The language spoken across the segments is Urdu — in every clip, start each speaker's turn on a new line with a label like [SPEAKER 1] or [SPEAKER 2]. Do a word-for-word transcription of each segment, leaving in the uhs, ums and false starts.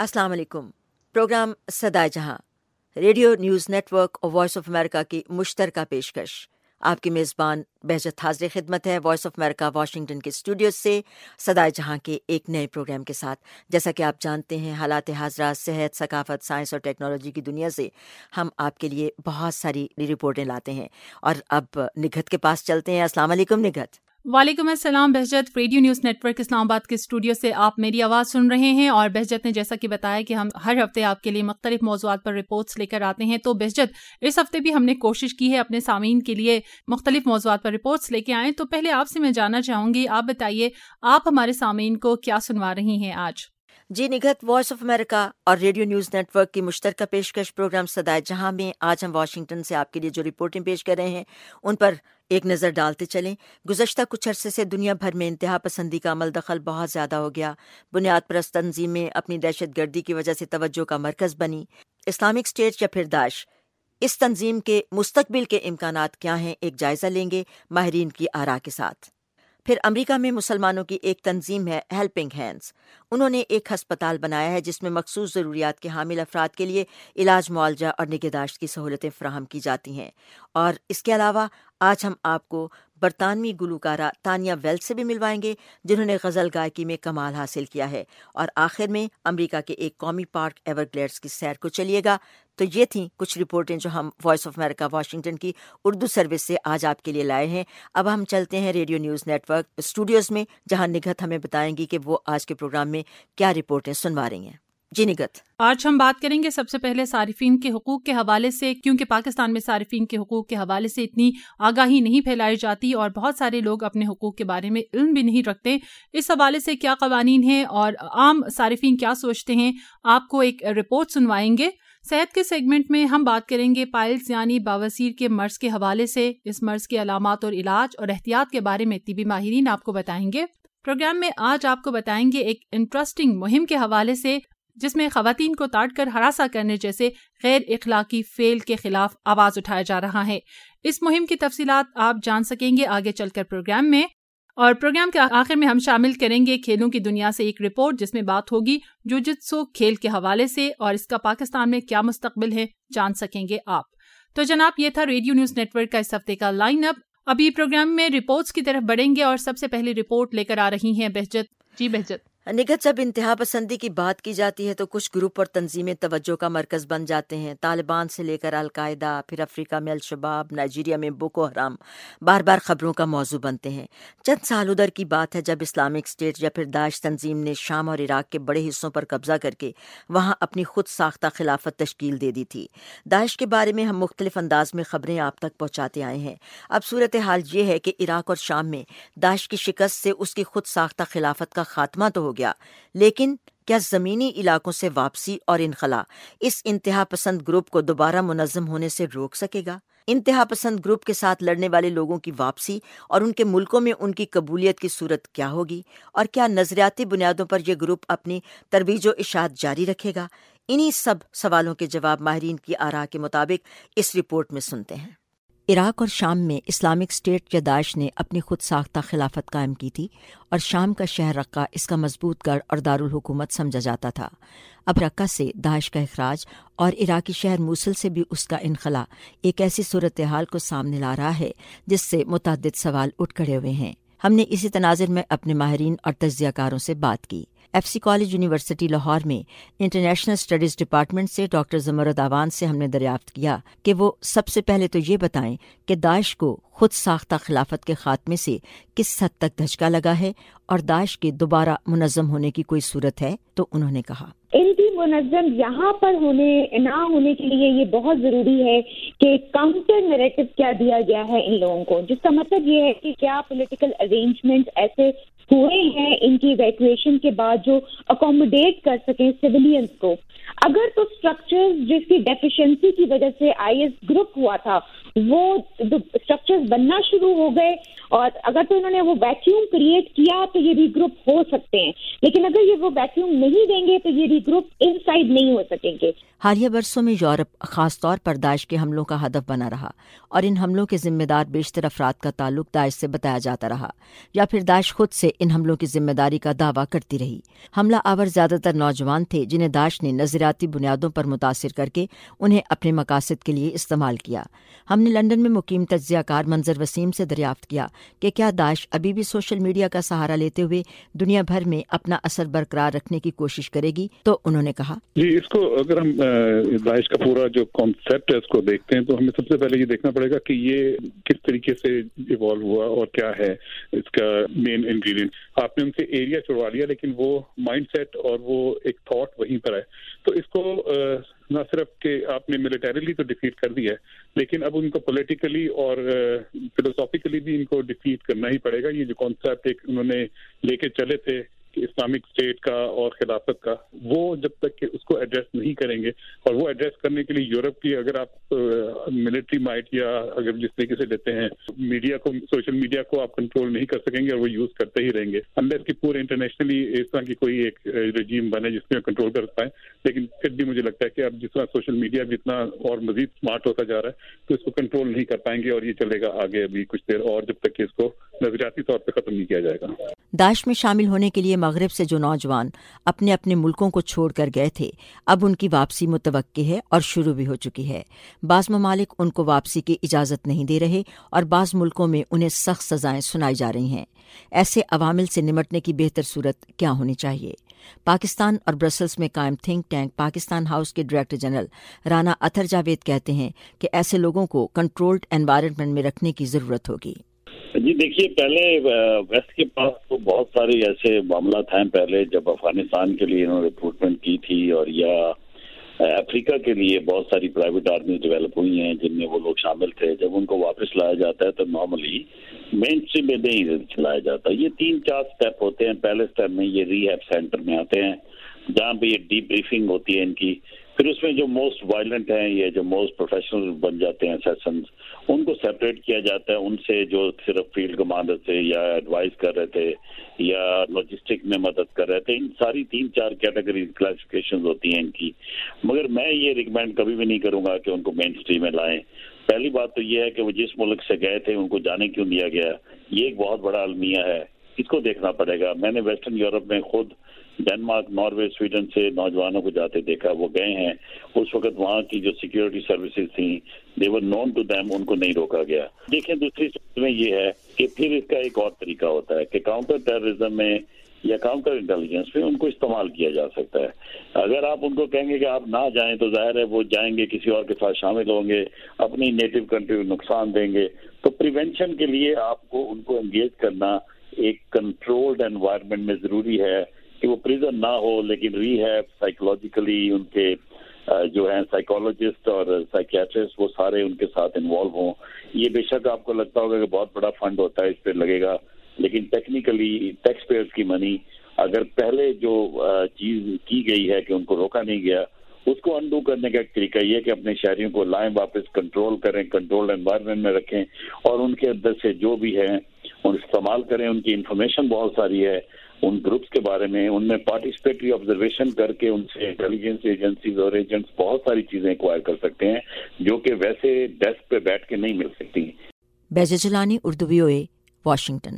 [SPEAKER 1] अस्सलाम वालेकुम। Programme Sadae Jahan radio news network और वॉइस ऑफ अमेरिका की मुश्तरका पेशकश। आपकी मेज़बान बहजत हाज़िर खिदमत है वॉइस ऑफ अमेरिका वाशिंगटन के स्टूडियो से सदाए जहां के एक नए प्रोग्राम के साथ। जैसा कि आप जानते हैं, हालात हाज़रा, सेहत, सकाफ़त, साइंस और टेक्नोलॉजी की दुनिया से हम आपके लिए बहुत सारी रिपोर्टें लाते हैं। और अब निगहत के पास चलते हैं। अस्सलाम वालेकुम निगहत।
[SPEAKER 2] वालेकुम अस्सलाम Behjat. Radio news network Islamabad के स्टूडियो से आप मेरी आवाज़ सुन रहे हैं। और बहजत ने जैसा कि बताया कि हम हर हफ्ते आपके लिए मुख्तलिफ मौज़ूआत पर रिपोर्ट्स लेकर आते हैं, तो बहजत इस हफ्ते भी हमने कोशिश की है अपने सामीन के लिए मुख्तलिफ मौज़ूआत पर रिपोर्ट्स लेके आएँ। तो पहले आपसे मैं जानना चाहूँगी, आप बताइए आप हमारे सामीन को क्या सुनवा रही हैं आज?
[SPEAKER 1] जी निगहत, वॉइस ऑफ अमेरिका और रेडियो न्यूज़ नेटवर्क की मुश्तरका पेशकश प्रोग्राम सदाए जहां में आज हम वाशिंगटन से आपके लिए जो रिपोर्टें पेश कर रहे हैं उन पर एक नज़र डालते चलें। गुज़श्ता कुछ अरसे से दुनिया भर में इंतहा पसंदी का अमल दखल बहुत ज़्यादा हो गया। बुनियाद परस्त तंजीमें अपनी दहशत गर्दी की वजह से तवज्जो का मरकज़ बनी। इस्लामिक स्टेट या फिर दाइश, इस तंजीम के मुस्तकबिल के इम्कानात क्या हैं, एक जायज़ा लेंगे माहिरीन की आरा के साथ। फिर अमेरिका में मुसलमानों की एक तंजीम है हेल्पिंग हैंड्स। उन्होंने एक हस्पताल बनाया है जिसमें मखसूस ज़रूरियात के हामिल अफराद के लिए इलाज, मुआवजा और निगहदाश्त की सहूलतें फराहम की जाती हैं। और इसके अलावा आज हम आपको बरतानवी गुलकारा तानिया वेल्स से भी मिलवाएंगे जिन्होंने गज़ल गायकी में कमाल हासिल किया है। और आखिर में अमेरिका के एक कौमी पार्क एवरग्लेड्स की सैर को चलिएगा। तो ये थी कुछ रिपोर्टें जो हम वॉइस ऑफ अमेरिका वाशिंगटन की उर्दू सर्विस से आज आपके लिए लाए हैं। अब हम चलते हैं रेडियो न्यूज़ नेटवर्क स्टूडियोज़ में, जहां निगहत हमें बताएंगी कि वो आज के प्रोग्राम में क्या रिपोर्टें सुनवा रही हैं। जी निगहत,
[SPEAKER 2] आज हम बात करेंगे सबसे पहले सारिफीन के हुकूक के हवाले से, क्योंकि पाकिस्तान में सारिफीन के हुकूक के हवाले से इतनी आगाही नहीं फैलाई जाती और बहुत सारे लोग अपने हुकूक के बारे में इल्म भी नहीं रखते। इस हवाले से क्या कवानीन हैं और आम सारिफीन क्या सोचते हैं, आपको एक रिपोर्ट सुनवाएंगे। सेहत के सेगमेंट में हम बात करेंगे पाइल्स यानी बावसीर के मर्ज के हवाले से। इस मर्ज के अलामात और इलाज और एहतियात के बारे में तिबी माहिरीन आपको बताएंगे। प्रोग्राम में आज आपको बताएंगे एक इंटरेस्टिंग मुहिम के हवाले से जिसमें खवातीन को ताड़ कर हरासा करने जैसे गैर इखलाकी फेल के खिलाफ आवाज उठाया जा रहा है। इस मुहिम की तफसीलात आप जान सकेंगे आगे चलकर प्रोग्राम में। और प्रोग्राम के आखिर में हम शामिल करेंगे खेलों की दुनिया से एक रिपोर्ट जिसमें बात होगी जुजित्सु खेल के हवाले से और इसका पाकिस्तान में क्या मुस्तकबिल है, जान सकेंगे आप। तो जनाब, ये था रेडियो न्यूज़ नेटवर्क का इस हफ्ते का लाइन अप। अभी प्रोग्राम में रिपोर्ट्स की तरफ बढ़ेंगे और सबसे पहले रिपोर्ट लेकर आ रही हैं बहजत। जी बहजत।
[SPEAKER 1] निगहत, जब इंतहा पसंदी की बात की जाती है तो कुछ ग्रुप और तंजीमें तवज्जो का मरकज़ बन जाते हैं। तालिबान से लेकर अलकायदा, फिर अफ्रीका में अल-शबाब, नाइजीरिया में बोको हराम बार बार खबरों का मौजू बनते हैं। चंद साल उधर की बात है जब इस्लामिक स्टेट या फिर दाइश तंजीम ने शाम और इराक के बड़े हिस्सों पर कब्जा करके वहाँ अपनी खुद साख्ता खिलाफत तश्कील दे दी थी। दाइश के बारे में हम मुख्तलिफ अंदाज में खबरें आप तक पहुँचाते आए हैं। अब सूरत हाल ये है कि इराक और शाम में दाइश की शिकस्त से उसकी खुद साख्ता खिलाफत का खात्मा तो हो गया, लेकिन क्या ज़मीनी इलाकों से वापसी और इनखला इस इंतहा पसंद ग्रुप को दोबारा मुनज़्ज़म होने से रोक सकेगा? इंतहा पसंद ग्रुप के साथ लड़ने वाले लोगों की वापसी और उनके मुल्कों में उनकी कबूलियत की सूरत क्या होगी? और क्या नज़रियाती बुनियादों पर यह ग्रुप अपनी तरवीज व इशाअत जारी रखेगा? इन्हीं सब सवालों के जवाब माहिरीन की आरा के मुताबिक इस रिपोर्ट में सुनते हैं। इराक और शाम में इस्लामिक स्टेट या दाइश ने अपनी खुद साख्ता खिलाफत कायम की थी और शाम का शहर रक्का इसका मजबूत गढ़ और दारुल हुकूमत समझा जाता था। अब रक्का से दाइश का इखराज और इराकी शहर मूसल से भी उसका इनखला एक ऐसी सूरत हाल को सामने ला रहा है जिससे मुतअद्दिद सवाल उठ खड़े हुए हैं। हमने इसी तनाज़ुर में अपने माहिरीन और तज्ज़ियाकारों से बात की। F C college university Lahore में इंटरनेशनल स्टडीज़ डिपार्टमेंट से डॉक्टर ज़मरुद आवान से हमने दरियाफ्त किया कि वो सबसे पहले तो ये बताएं कि दाइश को खुद साख्ता खिलाफत के खात्मे से किस हद तक धचका लगा है और दाइश के दोबारा मुनज़्ज़म होने की कोई सूरत है। तो उन्होंने कहा,
[SPEAKER 3] इनकी मुनज़्ज़म यहाँ पर होने ना होने के लिए ये बहुत ज़रूरी है कि काउंटर नैरेटिव क्या दिया गया है इन लोगों को, जिसका मतलब ये है कि क्या पॉलिटिकल अरेंजमेंट ऐसे हुए हैं इनकी इवैक्यूएशन के बाद जो अकोमोडेट कर सकें सिविलियंस को। अगर तो स्ट्रक्चर्स जिसकी डेफिशिएंसी की वजह से आईएस ग्रुप हुआ था वो स्ट्रक्चर्स बनना शुरू हो गए اور اگر تو انہوں نے وہ ویکیوم کریٹ کیا تو یہ ری گروپ ہو سکتے ہیں، لیکن اگر یہ وہ ویکیوم نہیں دیں گے تو یہ ری گروپ ان سائڈ نہیں ہو سکیں گے۔
[SPEAKER 1] حالیہ برسوں میں یورپ خاص طور پر داعش کے حملوں کا ہدف بنا رہا اور ان حملوں کے ذمہ دار بیشتر افراد کا تعلق داعش سے بتایا جاتا رہا یا پھر داعش خود سے ان حملوں کی ذمہ داری کا دعویٰ کرتی رہی۔ حملہ آور زیادہ تر نوجوان تھے جنہیں داعش نے نظریاتی بنیادوں پر متاثر کر کے انہیں اپنے مقاصد کے لیے استعمال کیا۔ ہم نے لندن میں مقیم تجزیہ کار منظر وسیم سے دریافت کیا کہ کیا داعش ابھی بھی سوشل میڈیا کا سہارا لیتے ہوئے دنیا بھر میں اپنا اثر برقرار رکھنے کی کوشش کرے گی، تو انہوں نے کہا
[SPEAKER 4] جی، اس کو اگر ہم داعش کا پورا جو کانسیپٹ ہے اس کو دیکھتے ہیں تو ہمیں سب سے پہلے یہ دیکھنا پڑے گا کہ یہ کس طریقے سے ایوالو ہوا اور کیا ہے اس کا مین انگریڈینٹ۔ آپ نے ان سے ایریا چھڑوا لیا لیکن وہ مائنڈ سیٹ اور وہ ایک تھاٹ وہیں پر ہے، تو اس کو نہ صرف کہ آپ نے ملیٹریلی تو ڈیفیٹ کر دیا ہے لیکن اب ان کو پولیٹیکلی اور فلوسافیکلی بھی ان کو ڈیفیٹ کرنا ہی پڑے گا۔ یہ جو کانسیپٹ ایک انہوں نے لے کے چلے تھے اسلامک اسٹیٹ کا اور خلافت کا، وہ جب تک کہ اس کو ایڈریس نہیں کریں گے، اور وہ ایڈریس کرنے کے لیے یورپ کی اگر آپ ملٹری مائٹ یا اگر جس طریقے سے لیتے ہیں میڈیا کو، سوشل میڈیا کو آپ کنٹرول نہیں کر سکیں گے اور وہ یوز کرتے ہی رہیں گے انلیس کہ پورے انٹرنیشنلی اس طرح کی کوئی ایک رجیم بنے جس میں کنٹرول کر پائیں۔ لیکن پھر بھی مجھے لگتا ہے کہ اب جس طرح سوشل میڈیا بھی اتنا اور مزید اسمارٹ ہوتا جا رہا ہے تو اس کو کنٹرول نہیں کر پائیں گے، اور یہ چلے گا آگے ابھی کچھ دیر اور جب تک کہ اس کو نظریاتی طور پہ ختم نہیں کیا جائے گا۔
[SPEAKER 1] داعش میں شامل ہونے کے لیے مغرب سے جو نوجوان اپنے اپنے ملکوں کو چھوڑ کر گئے تھے، اب ان کی واپسی متوقع ہے اور شروع بھی ہو چکی ہے۔ بعض ممالک ان کو واپسی کی اجازت نہیں دے رہے اور بعض ملکوں میں انہیں سخت سزائیں سنائی جا رہی ہیں۔ ایسے عوامل سے نمٹنے کی بہتر صورت کیا ہونی چاہیے؟ پاکستان اور برسلز میں قائم تھنک ٹینک پاکستان ہاؤس کے ڈائریکٹر جنرل رانا اطہر جاوید کہتے ہیں کہ ایسے لوگوں کو کنٹرولڈ انوائرمنٹ میں رکھنے کی ضرورت ہوگی۔
[SPEAKER 5] جی دیکھیے، پہلے ویسٹ کے پاس تو بہت سارے ایسے معاملات ہیں، پہلے جب افغانستان کے لیے انہوں نے ریکروٹمنٹ کی تھی اور یا افریقہ کے لیے بہت ساری پرائیویٹ آرمیز ڈیولپ ہوئی ہیں جن میں وہ لوگ شامل تھے، جب ان کو واپس لایا جاتا ہے تو نارملی مین اسٹریم میں نہیں چلایا جاتا۔ یہ تین چار سٹیپ ہوتے ہیں۔ پہلے سٹیپ میں یہ ری ہیب سینٹر میں آتے ہیں جہاں پہ یہ ڈی بریفنگ ہوتی ہے ان کی، پھر اس میں جو موسٹ وائلنٹ ہیں یا جو موسٹ پروفیشنل بن جاتے ہیں سیشنز، ان کو سیپریٹ کیا جاتا ہے ان سے جو صرف فیلڈ کمانڈر تھے یا ایڈوائز کر رہے تھے یا لاجسٹک میں مدد کر رہے تھے۔ ان ساری تین چار کیٹیگریز کلاسیفیکیشنز ہوتی ہیں ان کی، مگر میں یہ ریکمینڈ کبھی بھی نہیں کروں گا کہ ان کو مین اسٹریم میں لائیں۔ پہلی بات تو یہ ہے کہ وہ جس ملک سے گئے تھے ان کو جانے کیوں دیا گیا، یہ ایک بہت بڑا المیہ ہے، اس کو دیکھنا پڑے گا۔ میں نے ویسٹرن یورپ میں خود ڈنمارک، ناروے، سویڈن سے نوجوانوں کو جاتے دیکھا، وہ گئے ہیں، اس وقت وہاں کی جو سیکیورٹی سروسز تھیں دے ور نون ٹو دیم، ان کو نہیں روکا گیا۔ دیکھیں دوسری صورت میں یہ ہے کہ پھر اس کا ایک اور طریقہ ہوتا ہے کہ کاؤنٹر ٹیررزم میں یا کاؤنٹر انٹیلیجنس میں ان کو استعمال کیا جا سکتا ہے۔ اگر آپ ان کو کہیں گے کہ آپ نہ جائیں تو ظاہر ہے وہ جائیں گے، کسی اور کے ساتھ شامل ہوں گے، اپنی نیٹو کنٹری کو نقصان دیں گے۔ تو پریونشن کے لیے آپ کو ان کو انگیج کرنا ایک کنٹرولڈ انوائرمنٹ میں ضروری ہے کہ وہ پریزن نہ ہو، لیکن ری ہیب سائیکولوجیکلی ان کے جو ہیں سائیکولوجسٹ اور سائیکیٹرسٹ وہ سارے ان کے ساتھ انوالو ہوں۔ یہ بے شک آپ کو لگتا ہوگا کہ بہت بڑا فنڈ ہوتا ہے، اس پہ لگے گا، لیکن ٹیکنیکلی ٹیکس پیئرز کی منی اگر پہلے جو چیز کی گئی ہے کہ ان کو روکا نہیں گیا، اس کو انڈو کرنے کا ایک طریقہ یہ کہ اپنے شہریوں کو لائیں، واپس کنٹرول کریں، کنٹرول انوائرمنٹ میں رکھیں اور ان کے اندر سے جو بھی ہیں ان استعمال کریں۔ ان کی انفارمیشن بہت ساری ہے ان گروپس کے بارے میں، ان میں پارٹیسپیٹری آبزرویشن کر کے ان سے انٹیلیجنس ایجنسیز اور ایجنٹس بہت ساری چیزیں ایکوائر کر سکتے ہیں جو کہ ویسے ڈیسک پہ بیٹھ کے نہیں مل سکتی۔
[SPEAKER 1] بیجا جلانی، اردو وی او اے، واشنگٹن۔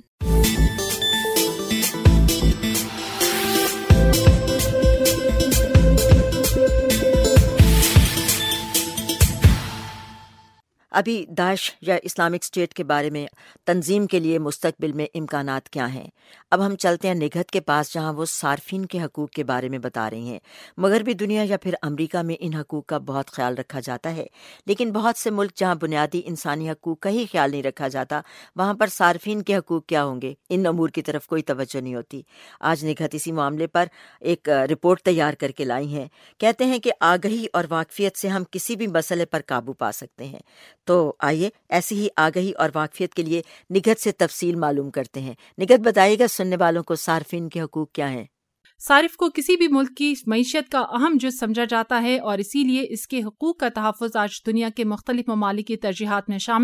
[SPEAKER 1] ابھی داعش یا اسلامک اسٹیٹ کے بارے میں تنظیم کے لیے مستقبل میں امکانات کیا ہیں؟ اب ہم چلتے ہیں نگہت کے پاس جہاں وہ صارفین کے حقوق کے بارے میں بتا رہی ہیں۔ مغربی دنیا یا پھر امریکہ میں ان حقوق کا بہت خیال رکھا جاتا ہے، لیکن بہت سے ملک جہاں بنیادی انسانی حقوق کا ہی خیال نہیں رکھا جاتا، وہاں پر صارفین کے حقوق کیا ہوں گے، ان امور کی طرف کوئی توجہ نہیں ہوتی۔ آج نگہت اسی معاملے پر ایک رپورٹ تیار کر کے لائی ہیں۔ کہتے ہیں کہ آگہی اور واقفیت سے ہم کسی بھی مسئلے پر قابو پا سکتے ہیں۔ تو آئیے ایسی ہی آگہی اور واقفیت کے لیے نگہت سے تفصیل معلوم کرتے ہیں۔ نگہت بتائیے گا سننے والوں کو صارفین کے حقوق کیا ہیں؟
[SPEAKER 2] صارف کو کسی بھی ملک کی معیشت کا اہم جز سمجھا جاتا ہے اور اسی لیے اس کے حقوق کا تحفظ آج دنیا کے مختلف ممالک کی ترجیحات میں شامل ہیں۔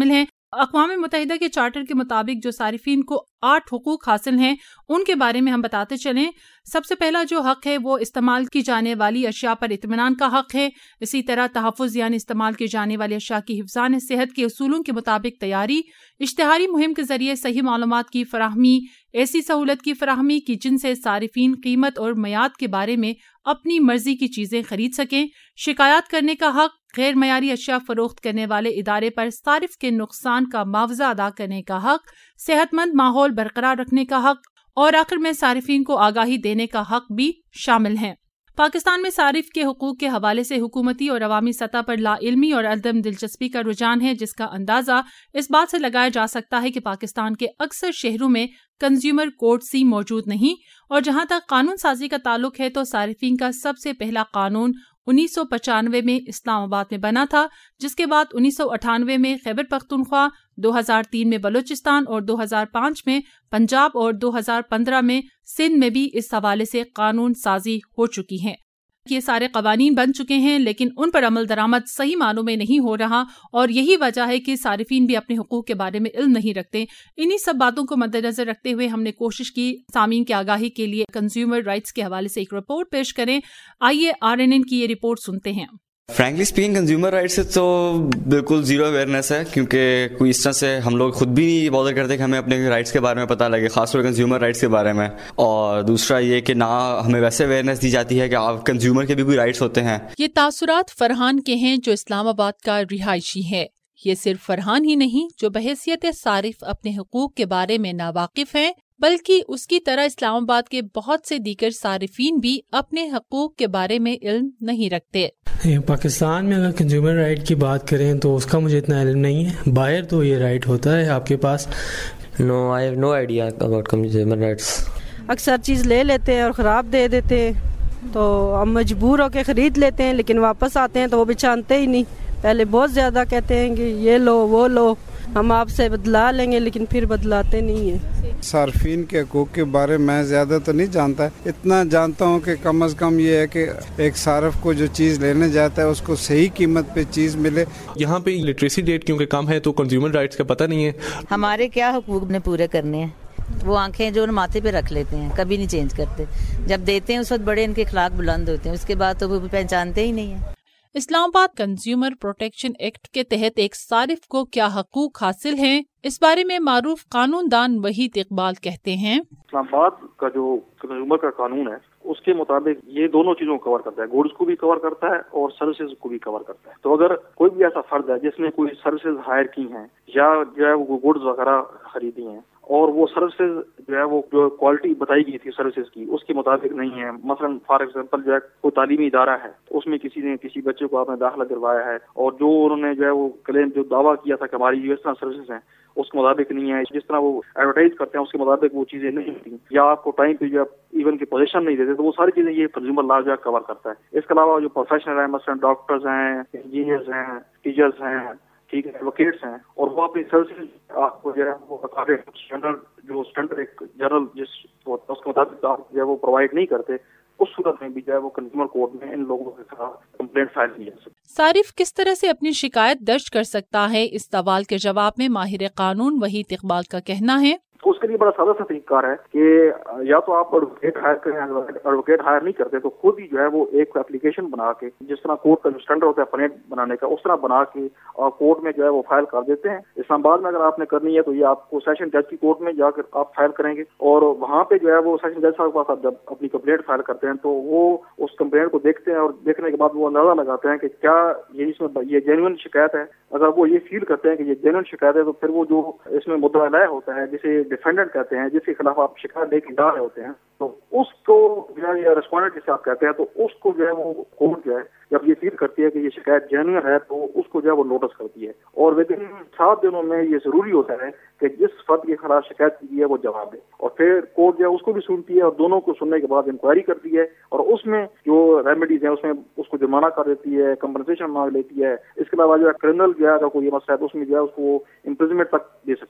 [SPEAKER 2] اقوام متحدہ کے چارٹر کے مطابق جو صارفین کو آٹھ حقوق حاصل ہیں ان کے بارے میں ہم بتاتے چلیں. سب سے پہلا جو حق ہے وہ استعمال کی جانے والی اشیاء پر اطمینان کا حق ہے. اسی طرح تحفظ یعنی استعمال کی جانے والی اشیاء کی حفظان صحت کے اصولوں کے مطابق تیاری, اشتہاری مہم کے ذریعے صحیح معلومات کی فراہمی, ایسی سہولت کی فراہمی کی جن سے صارفین قیمت اور میعاد کے بارے میں اپنی مرضی کی چیزیں خرید سکیں, شکایات کرنے کا حق, غیر معیاری اشیاء فروخت کرنے والے ادارے پر صارف کے نقصان کا معاوضہ ادا کرنے کا حق, صحت مند ماحول برقرار رکھنے کا حق اور آخر میں صارفین کو آگاہی دینے کا حق بھی شامل ہیں. پاکستان میں صارف کے حقوق کے حوالے سے حکومتی اور عوامی سطح پر لا علمی اور عدم دلچسپی کا رجحان ہے, جس کا اندازہ اس بات سے لگایا جا سکتا ہے کہ پاکستان کے اکثر شہروں میں کنزیومر کورٹس ہی موجود نہیں, اور جہاں تک قانون سازی کا تعلق ہے تو صارفین کا سب سے پہلا قانون انیس سو پچانوے میں اسلام آباد میں بنا تھا, جس کے بعد انیس سو اٹھانوے میں خیبر پختونخوا, دو ہزار تین میں بلوچستان اور دو ہزار پانچ میں پنجاب اور دو ہزار پندرہ میں سندھ میں بھی اس حوالے سے قانون سازی ہو چکی ہے. یہ سارے قوانین بن چکے ہیں لیکن ان پر عمل درآمد صحیح معنوں میں نہیں ہو رہا, اور یہی وجہ ہے کہ صارفین بھی اپنے حقوق کے بارے میں علم نہیں رکھتے. انہی سب باتوں کو مد نظر رکھتے ہوئے ہم نے کوشش کی سامعین کی آگاہی کے لیے کنزیومر رائٹس کے حوالے سے ایک رپورٹ پیش کریں. آئیے آر این این کی یہ رپورٹ سنتے ہیں.
[SPEAKER 6] فرینکلی اسپیکنگ کنزیومر رائٹ سے تو بالکل زیرو اویئرنیس ہے, کیونکہ کوئی اس طرح سے ہم لوگ خود بھی نہیں بادر کرتے کہ ہمیں اپنے رائٹس کے بارے میں پتہ لگے, خاص طور کنزیومر رائٹس کے بارے میں. اور دوسرا یہ کہ نہ ہمیں ویسے اویئرنیس دی جاتی ہے کہ آپ کنزیومر کے بھی کوئی رائٹس ہوتے ہیں.
[SPEAKER 2] یہ تاثرات فرحان کے ہیں جو اسلام آباد کا رہائشی ہے. یہ صرف فرحان ہی نہیں جو بحیثیت صارف اپنے حقوق کے بارے میں ناواقف ہیں, بلکہ اس کی طرح اسلام آباد کے بہت سے دیگر صارفین بھی اپنے حقوق کے بارے میں علم نہیں رکھتے.
[SPEAKER 7] پاکستان میں اگر کنزیومر رائٹ کی بات کریں تو اس کا مجھے اتنا علم نہیں ہے. باہر تو یہ رائٹ ہوتا ہے آپ کے پاس.
[SPEAKER 8] No I have no idea about consumer rights.
[SPEAKER 9] اکثر چیز لے لیتے ہیں اور خراب دے دیتے ہیں تو ہم مجبور ہو کے خرید لیتے ہیں, لیکن واپس آتے ہیں تو وہ بچانتے ہی نہیں. پہلے بہت زیادہ کہتے ہیں کہ یہ لو وہ لو, ہم آپ سے بدلا لیں گے, لیکن پھر بدلاتے نہیں ہیں.
[SPEAKER 10] صارفین کے حقوق کے بارے میں زیادہ تو نہیں جانتا, اتنا جانتا ہوں کہ کم از کم یہ ہے کہ ایک صارف کو جو چیز لینے جاتا ہے اس کو صحیح قیمت پہ چیز ملے.
[SPEAKER 11] یہاں پہ لٹریسی ریٹ کیونکہ کم ہے تو کنزیومر رائٹس کا پتہ نہیں ہے.
[SPEAKER 12] ہمارے کیا حقوق نے پورے کرنے ہیں, وہ آنکھیں جو ماتھے پہ رکھ لیتے ہیں, کبھی نہیں چینج کرتے. جب دیتے ہیں اس وقت بڑے ان کے اخلاق بلند ہوتے ہیں, اس کے بعد تو وہ پہچانتے ہی نہیں ہیں.
[SPEAKER 2] اسلام آباد کنزیومر پروٹیکشن ایکٹ کے تحت ایک صارف کو کیا حقوق حاصل ہیں, اس بارے میں معروف قانون دان وحید اقبال کہتے ہیں.
[SPEAKER 13] اسلام آباد کا جو کنزیومر کا قانون ہے اس کے مطابق یہ دونوں چیزوں کو کور کرتا ہے, گوڈز کو بھی کور کرتا ہے اور سروسز کو بھی کور کرتا ہے. تو اگر کوئی بھی ایسا فرد ہے جس نے کوئی سروسز ہائر کی ہیں یا جو ہے وہ گوڈز وغیرہ خریدی ہیں اور وہ سروسز جو ہے وہ جو کوالٹی بتائی گئی تھی سروسز کی اس کے مطابق نہیں ہے, مثلا فار ایگزامپل جو ہے کوئی تعلیمی ادارہ ہے اس میں کسی نے کسی بچے کو آپ نے داخلہ کروایا ہے اور جو انہوں نے جو ہے وہ کلیم جو دعویٰ کیا تھا کہ ہماری جو اس طرح سروسز ہیں اس کے مطابق نہیں ہے, جس طرح وہ ایڈورٹائز کرتے ہیں اس کے مطابق وہ چیزیں نہیں ہوتی, یا آپ کو ٹائم پہ جو ہے ایون کی پوزیشن نہیں دیتے, تو وہ ساری چیزیں یہ کنزیومر لا جو ہے کور کرتا ہے. اس کے علاوہ جو پروفیشنل ہیں مثلا ڈاکٹرز ہیں, انجینئرز ہیں, ٹیچرز ہیں, ٹھیک ہے, ایڈوکیٹس ہیں, اور وہ اپنی سروسز آپ کو جو ہے وہ جنرل جو اسٹینڈرڈ ایک جنرل جس اس کے مطابق آپ جو ہے وہ پرووائڈ نہیں کرتے, اس صورت میں بھی جو ہے وہ کنزیومر کورٹ میں ان لوگوں کے خلاف کمپلینٹ فائل کی جا سکتی.
[SPEAKER 2] صارف کس طرح سے اپنی شکایت درج کر سکتا ہے, اس سوال کے جواب میں ماہر قانون وحید اقبال کا کہنا ہے
[SPEAKER 13] اس کے لیے بڑا سادہ سا طریقہ کار ہے کہ یا تو آپ ایڈوکیٹ ہائر کریں, ایڈوکیٹ ہائر نہیں کرتے تو خود ہی جو ہے وہ ایک اپلیکیشن بنا کے جس طرح کورٹ کا جو اسٹینڈرڈ ہوتا ہے پرمٹ بنانے کا اس طرح بنا کے اور کورٹ میں جو ہے وہ فائل کر دیتے ہیں. اسلام آباد میں اگر آپ نے کرنی ہے تو یہ آپ کو سیشن جج کی کورٹ میں جا کر آپ فائل کریں گے, اور وہاں پہ جو ہے وہ سیشن جج صاحب کے پاس آپ جب اپنی کمپلینٹ فائل کرتے ہیں تو وہ اس کمپلینٹ کو دیکھتے ہیں اور دیکھنے کے بعد وہ اندازہ لگاتے ہیں کہ کیا یہ اس میں یہ جینوئن شکایت ہے. اگر وہ یہ فیل کرتے ہیں کہ یہ جینوئن شکایت ہے تو پھر وہ جو اس میں مدعا علیہ ہوتا ہے جسے ڈیفینڈنٹ کہتے ہیں, جس کے خلاف آپ شکایت لے کے جا رہے ہوتے ہیں, تو اس کو جو ہے یا ریسپونڈنٹ جسے آپ کہتے ہیں تو اس کو جو ہے وہ کورٹ جو ہے جب یہ فیل کرتی ہے کہ یہ شکایت جینوئن ہے تو اس کو جو ہے وہ نوٹس کرتی ہے, اور ودن سات دنوں میں یہ ضروری ہوتا ہے کہ جس فرد کے خلاف شکایت کی ہے وہ جواب دے, اور پھر کورٹ جو ہے اس کو بھی سنتی ہے اور دونوں کو سننے کے بعد انکوائری کرتی ہے اور اس میں جو ریمیڈیز ہیں اس میں اس کو جرمانہ کر دیتی ہے, کمپنسیشن مانگ لیتی ہے. اس کے علاوہ جو ہے کرمنل جو ہے اگر کوئی مسئلہ ہے تو اس میں جو ہے اس کو امپریزنمنٹ تک دے سکتی ہے.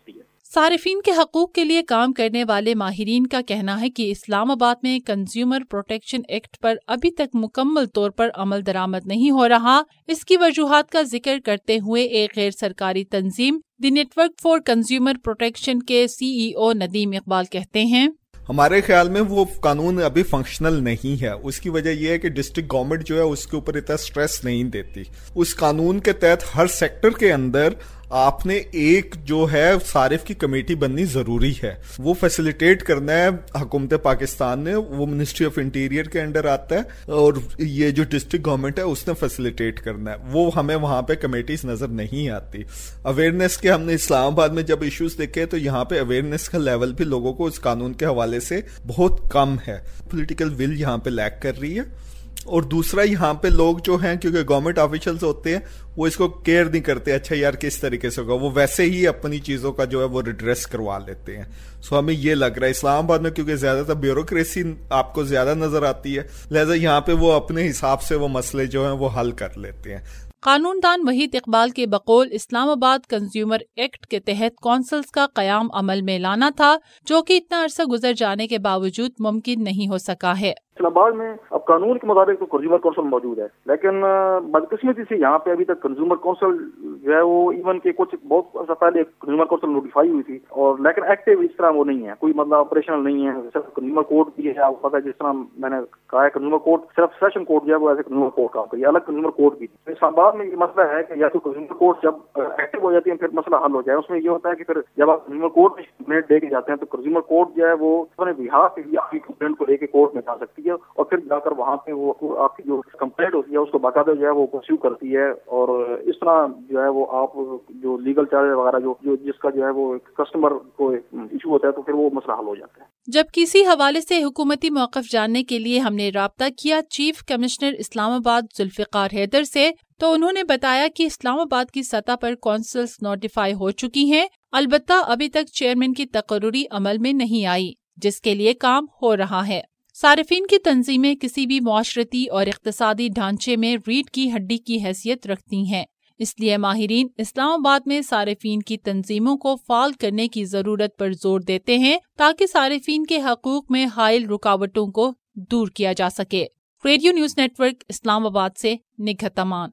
[SPEAKER 2] صارفین کے حقوق کے لیے کام کرنے والے ماہرین کا کہنا ہے کہ اسلام آباد میں کنزیومر پروٹیکشن ایکٹ پر ابھی تک مکمل طور پر عمل درآمد نہیں ہو رہا۔ اس کی وجوہات کا ذکر کرتے ہوئے ایک غیر سرکاری تنظیم the network for consumer protection کے سی ای او ندیم اقبال کہتے ہیں،
[SPEAKER 14] ہمارے خیال میں وہ قانون ابھی فنکشنل نہیں ہے۔ اس کی وجہ یہ ہے کہ ڈسٹرکٹ گورنمنٹ جو ہے اس کے اوپر اتنا سٹریس نہیں دیتی۔ اس قانون کے تحت ہر سیکٹر کے اندر آپ نے ایک جو ہے صارف کی کمیٹی بننی ضروری ہے، وہ فیسیلیٹیٹ کرنا ہے حکومت پاکستان نے، وہ منسٹری آف انٹیریئر کے انڈر آتا ہے، اور یہ جو ڈسٹرکٹ گورنمنٹ ہے اس نے فیسیلیٹیٹ کرنا ہے، وہ ہمیں وہاں پہ کمیٹیز نظر نہیں آتی۔ اویئرنیس کے ہم نے اسلام آباد میں جب ایشوز دیکھے تو یہاں پہ اویئرنیس کا لیول بھی لوگوں کو اس قانون کے حوالے سے بہت کم ہے، پولیٹیکل ول یہاں پہ لیک کر رہی ہے۔ اور دوسرا یہاں پہ لوگ جو ہیں کیونکہ گورنمنٹ آفیشلز ہوتے ہیں وہ اس کو کیئر نہیں کرتے، اچھا یار کس طریقے سے ہوگا، وہ ویسے ہی اپنی چیزوں کا جو ہے وہ ریڈریس کروا لیتے ہیں۔ سو ہمیں یہ لگ رہا ہے اسلام آباد میں کیونکہ زیادہ تر بیوروکریسی آپ کو زیادہ نظر آتی ہے، لہذا یہاں پہ وہ اپنے حساب سے وہ مسئلے جو ہیں وہ حل کر لیتے ہیں۔
[SPEAKER 2] قانون دان وحید اقبال کے بقول اسلام آباد کنزیومر ایکٹ کے تحت کونسلز کا قیام عمل میں لانا تھا، جو کہ اتنا عرصہ گزر جانے کے باوجود ممکن نہیں ہو سکا ہے۔
[SPEAKER 13] اسلام آباد میں اب قانون کے مطابق تو کنزیومر کونسل موجود ہے، لیکن بدقسمتی سے یہاں پہ ابھی تک کنزیومر کونسل جو ہے وہ ایون کے کچھ بہت عرصہ پہلے کنزیومر کونسل نوٹیفائی ہوئی تھی، اور لیکن ایکٹیو اس طرح وہ نہیں ہے، کوئی مطلب آپریشنل نہیں ہے۔ صرف کنزیومر کورٹ بھی ہے، آپ کو پتا ہے جس طرح میں نے کہا ہے کنزیومر کورٹ صرف سیشن کورٹ جو ہے وہ ایسے کنزیومر کورٹ کام کرتی ہے، الگ کنزیومر کورٹ بھی۔ اسلام آباد میں یہ مسئلہ ہے کہ یا تو کنزیومر کورٹ جب ایکٹیو ہو جاتی ہے پھر مسئلہ حل ہو جائے، اس میں یہ ہوتا ہے کہ پھر جب آپ کنزیومر کورٹ میں کمپلینٹ دے کے جاتے ہیں تو کنزیومر کورٹ جو ہے وہ اپنے بہاف سے آپ کی کمپلینٹ کو لے کے کورٹ میں جا سکتی ہے، اور پھر جا کر وہاں پہ وہ آپ کی جو کمپلینٹ ہوتی ہے اس کو باقاعدہ جو ہے وہ پرسیو کرتی ہے، اور اس طرح جو ہے وہ آپ جو لیگل چارج وغیرہ جو جس کا جو ہے وہ کسٹمر کو ایشو ہوتا ہے تو پھر وہ مسئلہ حل ہو جاتا ہے۔
[SPEAKER 2] جب کسی حوالے سے حکومتی موقف جاننے کے لیے ہم نے رابطہ کیا چیف کمشنر اسلام آباد ذوالفقار حیدر سے، تو انہوں نے بتایا کہ اسلام آباد کی سطح پر کونسلز نوٹیفائی ہو چکی ہیں، البتہ ابھی تک چیئرمین کی تقرری عمل میں نہیں آئی، جس کے لیے کام ہو رہا ہے۔ صارفین کی تنظیمیں کسی بھی معاشرتی اور اقتصادی ڈھانچے میں ریڑھ کی ہڈی کی حیثیت رکھتی ہیں، اس لیے ماہرین اسلام آباد میں صارفین کی تنظیموں کو فعال کرنے کی ضرورت پر زور دیتے ہیں تاکہ صارفین کے حقوق میں حائل رکاوٹوں کو دور کیا جا سکے۔ Radio news network Islamabad سے نگہت امان۔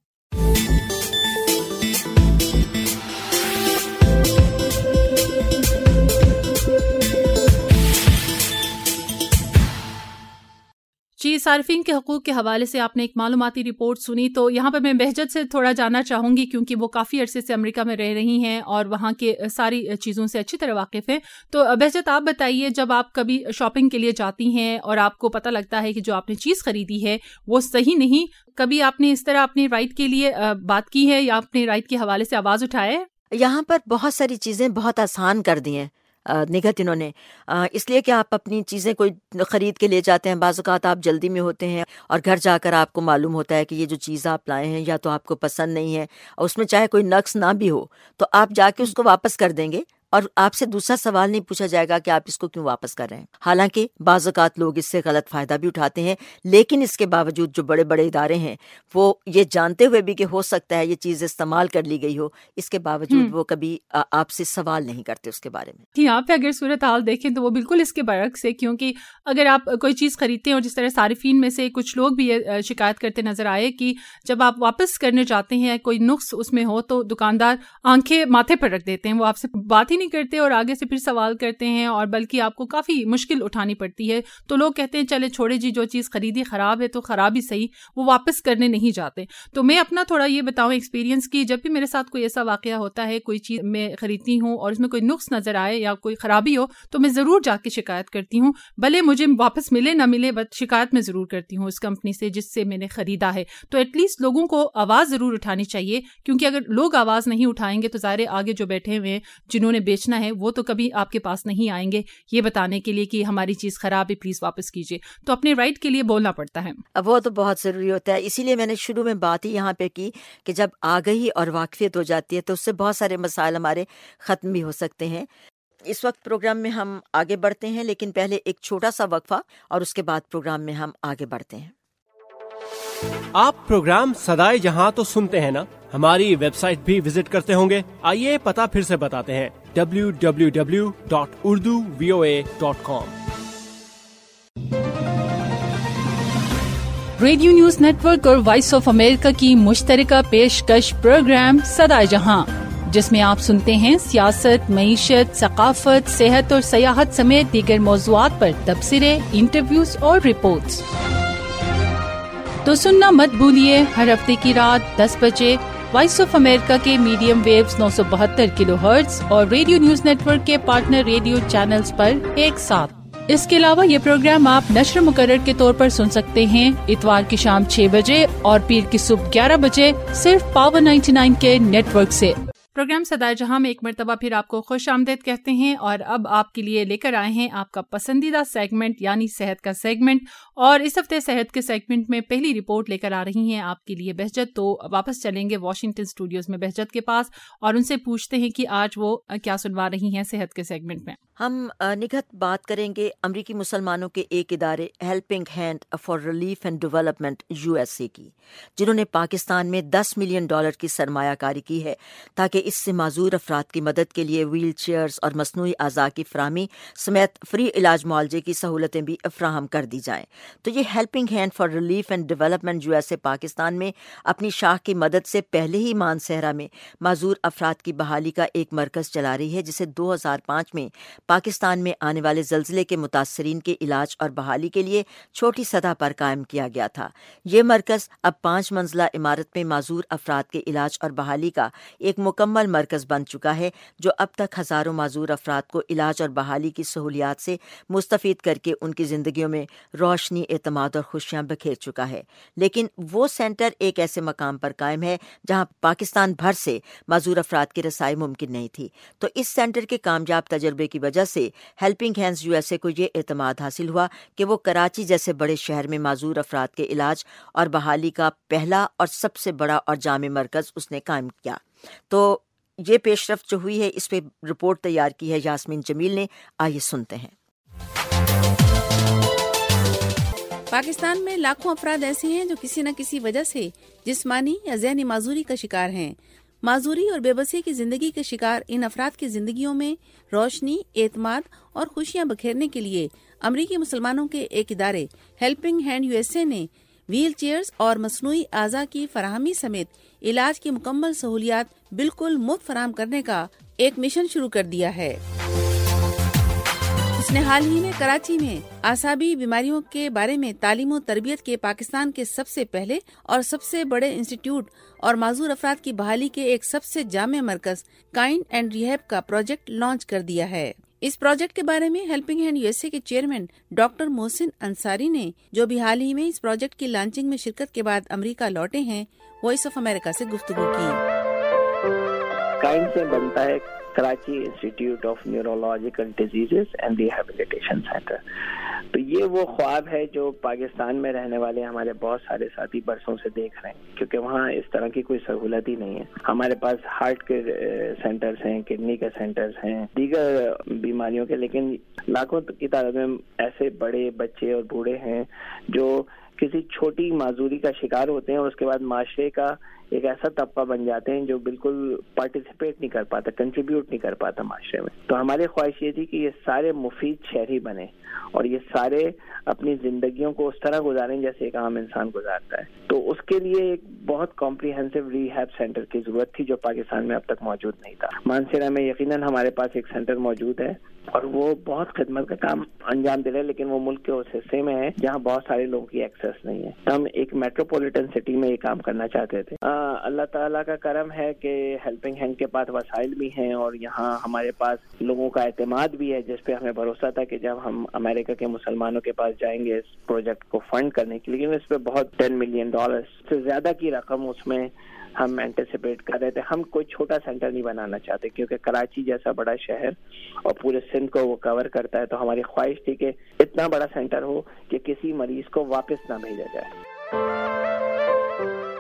[SPEAKER 2] جی، صارفین کے حقوق کے حوالے سے آپ نے ایک معلوماتی رپورٹ سنی، تو یہاں پہ میں بہجت سے تھوڑا جاننا چاہوں گی کیونکہ وہ کافی عرصے سے امریکہ میں رہ رہی ہیں اور وہاں کے ساری چیزوں سے اچھی طرح واقف ہیں۔ تو بہجت آپ بتائیے، جب آپ کبھی شاپنگ کے لیے جاتی ہیں اور آپ کو پتہ لگتا ہے کہ جو آپ نے چیز خریدی ہے وہ صحیح نہیں، کبھی آپ نے اس طرح اپنی رائٹ کے لیے بات کی ہے یا اپنے رائٹ کے حوالے سے آواز اٹھایا ہے؟
[SPEAKER 1] یہاں پر بہت ساری چیزیں بہت آسان کر دی ہیں نگہت انہوں نے، اس لیے کہ آپ اپنی چیزیں کوئی خرید کے لے جاتے ہیں، بعض اوقات آپ جلدی میں ہوتے ہیں اور گھر جا کر آپ کو معلوم ہوتا ہے کہ یہ جو چیز آپ لائے ہیں یا تو آپ کو پسند نہیں ہے، اور اس میں چاہے کوئی نقص نہ بھی ہو تو آپ جا کے اس کو واپس کر دیں گے، اور آپ سے دوسرا سوال نہیں پوچھا جائے گا کہ آپ اس کو کیوں واپس کر رہے ہیں۔ حالانکہ بعض اوقات لوگ اس سے غلط فائدہ بھی اٹھاتے ہیں، لیکن اس کے باوجود جو بڑے بڑے ادارے ہیں وہ یہ جانتے ہوئے بھی کہ ہو سکتا ہے یہ چیز استعمال کر لی گئی ہو، اس کے باوجود وہ کبھی آپ سے سوال نہیں کرتے اس کے بارے میں۔
[SPEAKER 2] یہاں پہ اگر صورتحال دیکھیں تو وہ بالکل اس کے برعکس ہے، کیونکہ اگر آپ کوئی چیز خریدتے ہیں اور جس طرح صارفین میں سے کچھ لوگ بھی شکایت کرتے نظر آئے کہ جب آپ واپس کرنے جاتے ہیں کوئی نقص اس میں ہو تو دکاندار آنکھیں ماتھے پر رکھ دیتے ہیں، وہ آپ سے بات ہی نہیں کرتے اور آگے سے پھر سوال کرتے ہیں، اور بلکہ آپ کو کافی مشکل اٹھانی پڑتی ہے۔ تو لوگ کہتے ہیں چلے چھوڑے جی، جو چیز خریدی خراب ہے تو خراب ہی صحیح، وہ واپس کرنے نہیں جاتے۔ تو میں اپنا تھوڑا یہ بتاؤں ایکسپیرینس کی، جب بھی میرے ساتھ کوئی ایسا واقعہ ہوتا ہے، کوئی چیز میں خریدتی ہوں اور اس میں کوئی نقص نظر آئے یا کوئی خرابی ہو تو میں ضرور جا کے شکایت کرتی ہوں، بھلے مجھے واپس ملے نہ ملے، بٹ شکایت میں ضرور کرتی ہوں اس کمپنی سے جس سے میں نے خریدا ہے۔ تو ایٹ لیسٹ لوگوں کو آواز ضرور اٹھانی چاہیے، کیونکہ اگر لوگ آواز نہیں اٹھائیں گے تو ظاہر آگے جو بیٹھے ہوئے ہیں جنہوں نے بیچنا ہے وہ تو کبھی آپ کے پاس نہیں آئیں گے یہ بتانے کے لیے کہ ہماری چیز خراب ہے، پلیز واپس کیجیے۔ تو اپنے رائٹ کے لیے بولنا پڑتا ہے،
[SPEAKER 1] وہ تو بہت ضروری ہوتا ہے۔ اسی لیے میں نے شروع میں بات ہی یہاں پہ کی کہ جب آگہی اور واقفیت ہو جاتی ہے تو اس سے بہت سارے مسائل ہمارے ختم بھی ہو سکتے ہیں۔ اس وقت پروگرام میں ہم آگے بڑھتے ہیں، لیکن پہلے ایک چھوٹا سا وقفہ اور اس کے بعد پروگرام میں ہم آگے بڑھتے ہیں۔
[SPEAKER 15] آپ پروگرام سدائے جہاں تو سنتے ہیں نا، ہماری ویب سائٹ بھی وزٹ کرتے ہوں گے. آئیے پتہ پھر سے بتاتے ہیں، W W W dot Urdu V O A dot com.
[SPEAKER 2] Radio news network اور وائس آف امریکہ کی مشترکہ پیشکش پروگرام سدائے جہاں، جس میں آپ سنتے ہیں سیاست، معیشت، ثقافت، صحت اور سیاحت سمیت دیگر موضوعات پر تبصرے، انٹرویوز اور رپورٹس. تو سننا مت بھولیے ہر ہفتے کی رات دس بجے وائس آف امریکہ کے میڈیم ویوز نو سو بہتر کلو ہرٹز اور ریڈیو نیوز نیٹ ورک کے پارٹنر ریڈیو چینلز پر ایک ساتھ. اس کے علاوہ یہ پروگرام آپ نشر مقرر کے طور پر سن سکتے ہیں اتوار کی شام چھ بجے اور پیر کی صبح گیارہ بجے صرف پاور نائنٹی نائن کے نیٹ ورک سے. پروگرام سدائے جہاں میں ایک مرتبہ پھر آپ کو خوش آمدید کہتے ہیں، اور اب آپ کے لیے لے کر آئے ہیں آپ کا پسندیدہ سیگمنٹ یعنی صحت کا سیگمنٹ. اور اس ہفتے صحت کے سیگمنٹ میں پہلی رپورٹ لے کر آ رہی ہیں آپ کے لیے بہجت. تو واپس چلیں گے واشنگٹن اسٹوڈیوز میں بہجت کے پاس اور ان سے پوچھتے ہیں کہ آج وہ کیا سنوا رہی ہیں صحت کے سیگمنٹ میں.
[SPEAKER 1] ہم نگہت بات کریں گے امریکی مسلمانوں کے ایک ادارے helping hand for relief and development U S A کی، جنہوں نے پاکستان میں دس ملین ڈالر کی سرمایہ کاری کی ہے تاکہ اس سے معذور افراد کی مدد کے لیے ویل چیئرز اور مصنوعی اعضاء کی فراہمی سمیت فری علاج معالجے کی سہولتیں بھی فراہم کر دی جائیں. تو یہ helping hand for relief and development U S A Pakistan میں اپنی شاخ کی مدد سے پہلے ہی مانسہرہ میں معذور افراد کی بحالی کا ایک مرکز چلا رہی ہے، جسے دو ہزار پانچ میں پاکستان میں آنے والے زلزلے کے متاثرین کے علاج اور بحالی کے لیے چھوٹی سطح پر قائم کیا گیا تھا. یہ مرکز اب پانچ منزلہ عمارت میں معذور افراد کے علاج اور بحالی کا ایک مکمل مرکز بن چکا ہے، جو اب تک ہزاروں معذور افراد کو علاج اور بحالی کی سہولیات سے مستفید کر کے ان کی زندگیوں میں روشنی، اعتماد اور خوشیاں بکھیر چکا ہے. لیکن وہ سینٹر ایک ایسے مقام پر قائم ہے جہاں پاکستان بھر سے معذور افراد کی رسائی ممکن نہیں تھی. تو اس سینٹر کے کامیاب تجربے کی وجہ سے helping hands U S A کو یہ اعتماد حاصل ہوا کہ وہ کراچی جیسے بڑے شہر میں معذور افراد کے علاج اور بحالی کا پہلا اور سب سے بڑا اور جامع مرکز اس نے قائم کیا. تو یہ پیش رفت جو ہوئی ہے اس پہ رپورٹ تیار کی ہے یاسمین جمیل نے. آئیے سنتے ہیں.
[SPEAKER 16] پاکستان میں لاکھوں افراد ایسے ہیں جو کسی نہ کسی وجہ سے جسمانی یا ذہنی معذوری کا شکار ہیں. معذوری اور بے بسی کی زندگی کے شکار ان افراد کی زندگیوں میں روشنی، اعتماد اور خوشیاں بکھیرنے کے لیے امریکی مسلمانوں کے ایک ادارے helping hand U S A نے ویل چیئرز اور مصنوعی اعضاء کی فراہمی سمیت علاج کی مکمل سہولیات بالکل مفت فراہم کرنے کا ایک مشن شروع کر دیا ہے. اس نے حال ہی میں کراچی میں اعصابی بیماریوں کے بارے میں تعلیم و تربیت کے پاکستان کے سب سے پہلے اور سب سے بڑے انسٹیٹیوٹ اور معذور افراد کی بحالی کے ایک سب سے جامع مرکز کائنڈ اینڈ ریہیب کا پروجیکٹ لانچ کر دیا ہے. اس پروجیکٹ کے بارے میں helping hand U S A کے چیئرمین ڈاکٹر محسن انصاری نے، جو بھی حال ہی میں اس پروجیکٹ کی لانچنگ میں شرکت کے بعد امریکہ لوٹے ہیں، وائس آف امریکہ سے گفتگو کی.
[SPEAKER 17] کائنڈ سے بنتا ہے Karachi institute of neurological diseases and rehabilitation centre. تو یہ وہ خواب ہے جو پاکستان میں رہنے والے ہمارے بہت سارے ساتھی برسوں سے دیکھ رہے ہیں، کیونکہ وہاں اس طرح کی کوئی سہولت ہی نہیں ہے. ہمارے پاس ہارٹ کے سینٹرز ہیں، کڈنی کے سینٹرز ہیں، دیگر بیماریوں کے، لیکن لاکھوں کی تعداد میں ایسے بڑے بچے اور بوڑھے ہیں جو کسی چھوٹی معذوری کا شکار ہوتے ہیں اور اس کے بعد معاشرے کا ایک ایسا طبقہ بن جاتے ہیں جو بالکل پارٹیسپیٹ نہیں کر پاتا، کنٹریبیوٹ نہیں کر پاتا معاشرے میں. تو ہماری خواہش یہ تھی کہ یہ سارے مفید شہری بنے اور یہ سارے اپنی زندگیوں کو اس طرح گزاریں جیسے ایک عام انسان گزارتا ہے. تو اس کے لیے ایک بہت کمپریہنسو ریہیب سینٹر کی ضرورت تھی جو پاکستان میں اب تک موجود نہیں تھا. مانسہرہ میں یقیناً ہمارے پاس ایک سینٹر موجود ہے اور وہ بہت خدمت کا کام انجام دے رہے ہیں، لیکن وہ ملک کے اس حصے میں ہے جہاں بہت سارے لوگوں کی ایکسیس نہیں ہے. ہم ایک میٹروپولیٹن سٹی میں یہ کام کرنا چاہتے تھے. آ, اللہ تعالیٰ کا کرم ہے کہ ہیلپنگ ہینڈ کے پاس وسائل بھی ہیں اور یہاں ہمارے پاس لوگوں کا اعتماد بھی ہے، جس پہ ہمیں بھروسہ تھا کہ جب ہم امریکہ کے مسلمانوں کے پاس جائیں گے اس پروجیکٹ کو فنڈ کرنے کے لیے، لیکن اس پہ بہت ٹین ملین ڈالر سے زیادہ کی رقم اس میں ہم اینٹیسپیٹ کر رہے تھے. ہم کوئی چھوٹا سینٹر نہیں بنانا چاہتے کیونکہ کراچی جیسا بڑا شہر اور پورے سندھ کو وہ کور کرتا ہے. تو ہماری خواہش تھی کہ اتنا بڑا سینٹر ہو کہ کسی مریض کو واپس نہ بھیجا جائے.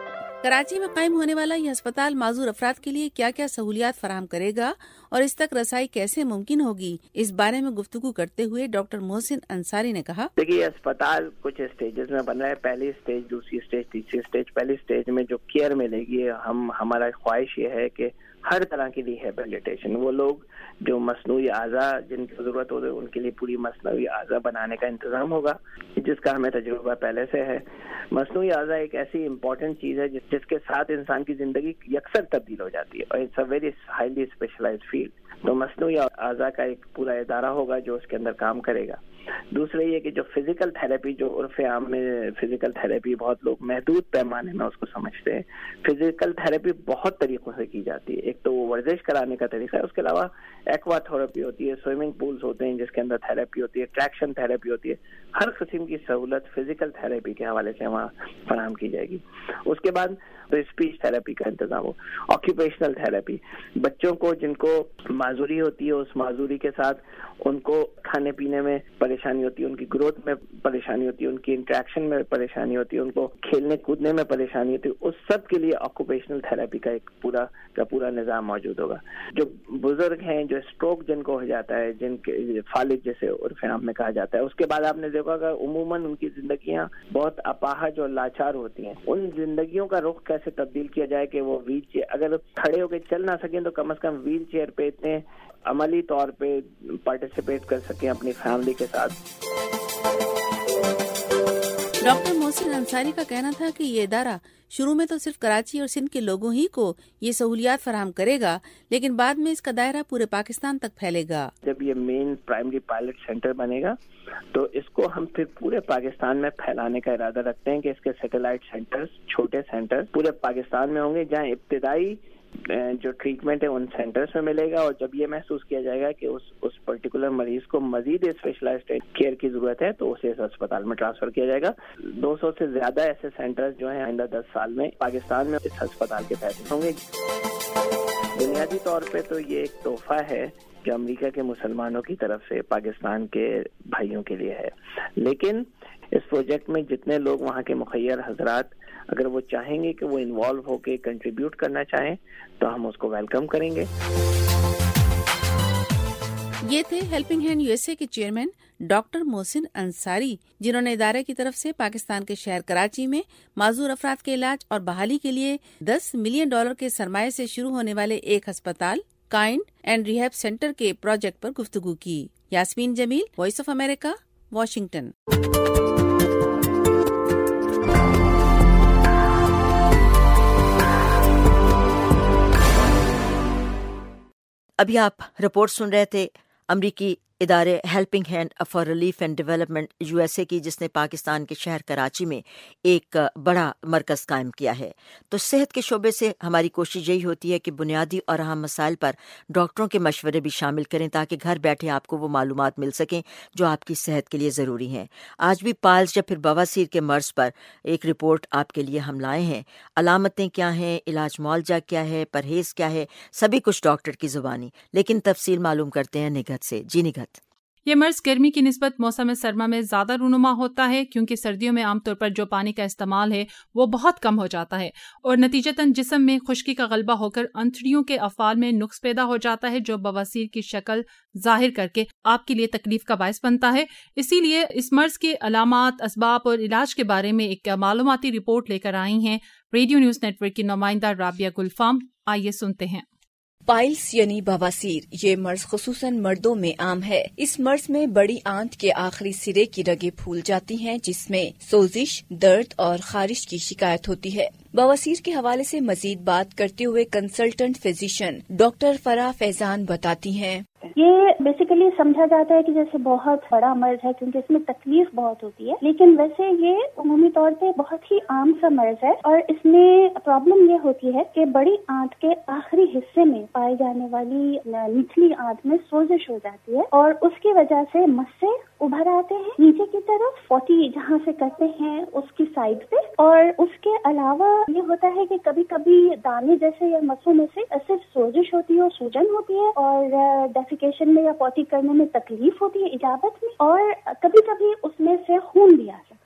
[SPEAKER 16] کراچی میں قائم ہونے والا یہ ہسپتال معذور افراد کے لیے کیا کیا سہولیات فراہم کرے گا اور اس تک رسائی کیسے ممکن ہوگی، اس بارے میں گفتگو کرتے ہوئے ڈاکٹر محسن انصاری نے کہا،
[SPEAKER 17] دیکھیے یہ اسپتال کچھ اسٹیجز میں بن رہا ہے، پہلی اسٹیج، دوسری اسٹیج، تیسری اسٹیج۔ پہلی اسٹیج میں جو کیئر ملے گی، ہم ہمارا خواہش یہ ہے کہ ہر طرح کی ریہیبلیٹیشن، وہ لوگ جو مصنوعی اعضاء جن کی ضرورت ہوگی ان کے لیے پوری مصنوعی اعضاء بنانے کا انتظام ہوگا، جس کا ہمیں تجربہ پہلے سے ہے۔ مصنوعی اعضاء ایک ایسی امپورٹنٹ چیز ہے جس کے ساتھ انسان کی زندگی یکسر تبدیل ہو جاتی ہے، اور it's a very highly specialised field. تو مصنوعی اعضاء کا ایک پورا ادارہ ہوگا جو اس کے اندر کام کرے گا۔ دوسرا یہ کہ جو فزیکل تھراپی، جو عرف عام میں فزیکل تھراپی بہت لوگ محدود پیمانے میں اس کو سمجھتے ہیں، فزیکل تھراپی بہت طریقوں سے کی جاتی ہے۔ ایک تو وہ ورزش کرانے کا طریقہ ہے، اس کے علاوہ ایکوا تھراپی ہوتی ہے، سوئمنگ پولز ہوتے ہیں جس کے اندر تھراپی ہوتی ہے، ٹریکشن تھراپی ہوتی ہے، ہر قسم کی سہولت فزیکل تھراپی کے حوالے سے وہاں فراہم کی جائے گی۔ اس کے بعد اسپیچ تھراپی کا انتظام ہو، آکیوپیشنل تھراپی، بچوں کو جن کو معذوری ہوتی ہے اس معذوری کے ساتھ ان کو کھانے پینے میں پریشانی ہوتی ہے، ان کی گروتھ میں پریشانی ہوتی ہے، ان کی انٹریکشن میں پریشانی ہوتی ہے، ان کو کھیلنے کودنے میں پریشانی ہوتی ہے، اس سب کے لیے آکوپیشنل تھراپی کا ایک پورا کا پورا نظام موجود ہوگا۔ جو بزرگ ہیں، جو اسٹروک جن کو ہو جاتا ہے، جن کے فالج جیسے عرف عام میں کہا جاتا ہے، اس کے بعد آپ نے دیکھا کہ عموماً ان کی زندگیاں بہت اپاہج اور لاچار ہوتی ہیں۔ ان زندگیوں کا رخ کیسے تبدیل کیا جائے کہ وہ ویل چیئر، اگر کھڑے ہو کے چل نہ سکیں تو کم از کم ویل چیئر پہ اتنے عملی طور پہ پارٹیسپیٹ کر سکیں اپنی فیملی کے ساتھ۔
[SPEAKER 16] ڈاکٹر محسن انصاری کا کہنا تھا کہ یہ ادارہ شروع میں تو صرف کراچی اور سندھ کے لوگوں ہی کو یہ سہولیات فراہم کرے گا، لیکن بعد میں اس کا دائرہ پورے پاکستان تک پھیلے گا۔
[SPEAKER 17] جب یہ مین پرائمری پائلٹ سینٹر بنے گا تو اس کو ہم پھر پورے پاکستان میں پھیلانے کا ارادہ رکھتے ہیں کہ اس کے سیٹلائٹ سینٹرز، چھوٹے سینٹر پورے پاکستان میں ہوں گے، جہاں ابتدائی جو ٹریٹمنٹ ہے ان سینٹرز میں ملے گا، اور جب یہ محسوس کیا جائے گا کہ اس اس پرٹیکولر مریض کو مزید اسپیشلائزڈ کیئر کی ضرورت ہے تو اسے اس اسپتال میں ٹرانسفر کیا جائے گا۔ دو سو سے زیادہ ایسے سینٹرز جو ہیں آئندہ دس سال میں پاکستان میں اس اسپتال کے تحت ہوں گے۔ بنیادی طور پہ تو یہ ایک تحفہ ہے جو امریکہ کے مسلمانوں کی طرف سے پاکستان کے بھائیوں کے لیے ہے، لیکن اس پروجیکٹ میں جتنے لوگ وہاں کے مخیر حضرات اگر وہ چاہیں گے کہ وہ انوالو ہو کے کنٹریبیوٹ کرنا چاہیں تو ہم اس کو ویلکم کریں گے۔
[SPEAKER 16] یہ تھے helping hand U S A کے چیئرمین ڈاکٹر محسن انصاری، جنہوں نے ادارے کی طرف سے پاکستان کے شہر کراچی میں معذور افراد کے علاج اور بحالی کے لیے دس ملین ڈالر کے سرمایہ سے شروع ہونے والے ایک ہسپتال کائنڈ اینڈ ریہیب سینٹر کے پروجیکٹ پر گفتگو کی۔ Yasmin Jamil, Voice of America, Washington.
[SPEAKER 1] ابھی آپ رپورٹ سن رہے تھے امریکی ادارے helping hand for relief and development U S A کی، جس نے پاکستان کے شہر کراچی میں ایک بڑا مرکز قائم کیا ہے۔ تو صحت کے شعبے سے ہماری کوشش یہی ہوتی ہے کہ بنیادی اور اہم مسائل پر ڈاکٹروں کے مشورے بھی شامل کریں تاکہ گھر بیٹھے آپ کو وہ معلومات مل سکیں جو آپ کی صحت کے لیے ضروری ہیں۔ آج بھی پائلز یا پھر بواسیر کے مرض پر ایک رپورٹ آپ کے لیے ہم لائے ہیں۔ علامتیں کیا ہیں، علاج معالجہ کیا ہے، پرہیز کیا ہے، سبھی کچھ ڈاکٹر کی زبانی، لیکن تفصیل معلوم کرتے ہیں نگہت سے۔ جی نگہت۔
[SPEAKER 2] یہ مرض گرمی کی نسبت موسم سرما میں زیادہ رونما ہوتا ہے، کیونکہ سردیوں میں عام طور پر جو پانی کا استعمال ہے وہ بہت کم ہو جاتا ہے اور نتیجتاً جسم میں خشکی کا غلبہ ہو کر انتڑیوں کے افعال میں نقص پیدا ہو جاتا ہے، جو بواسیر کی شکل ظاہر کر کے آپ کے لیے تکلیف کا باعث بنتا ہے۔ اسی لیے اس مرض کے علامات، اسباب اور علاج کے بارے میں ایک معلوماتی رپورٹ لے کر آئی ہیں ریڈیو نیوز نیٹ ورک کی نمائندہ رابعہ گلفام۔ آئیے سنتے ہیں۔
[SPEAKER 18] پائلس یعنی بواسیر، یہ مرض خصوصاً مردوں میں عام ہے۔ اس مرض میں بڑی آنت کے آخری سرے کی رگیں پھول جاتی ہیں، جس میں سوزش، درد اور خارش کی شکایت ہوتی ہے۔ بواسیر کے حوالے سے مزید بات کرتے ہوئے consultant physician doctor Farah Faizan بتاتی ہیں۔
[SPEAKER 19] یہ بیسیکلی سمجھا جاتا ہے کہ جیسے بہت بڑا مرض ہے کیونکہ اس میں تکلیف بہت ہوتی ہے، لیکن ویسے یہ عمومی طور پہ بہت ہی عام سا مرض ہے، اور اس میں پرابلم یہ ہوتی ہے کہ بڑی آنت کے آخری حصے میں پائی جانے والی نچلی آنت میں سوزش ہو جاتی ہے، اور اس کی وجہ سے مسے ابھر آتے ہیں نیچے کی طرف، فوٹی جہاں سے کرتے ہیں اس کی سائڈ پہ، اور اس کے علاوہ یہ ہوتا ہے کہ کبھی کبھی دانے جیسے یا مسوں میں سے صرف سوزش ہوتی ہے اور سوجن ہوتی ہے، اور ڈیفیکیشن میں یا پوٹی کرنے میں تکلیف ہوتی ہے اجابت میں، اور کبھی کبھی اس میں سے خون بھی آ سکتا ہے۔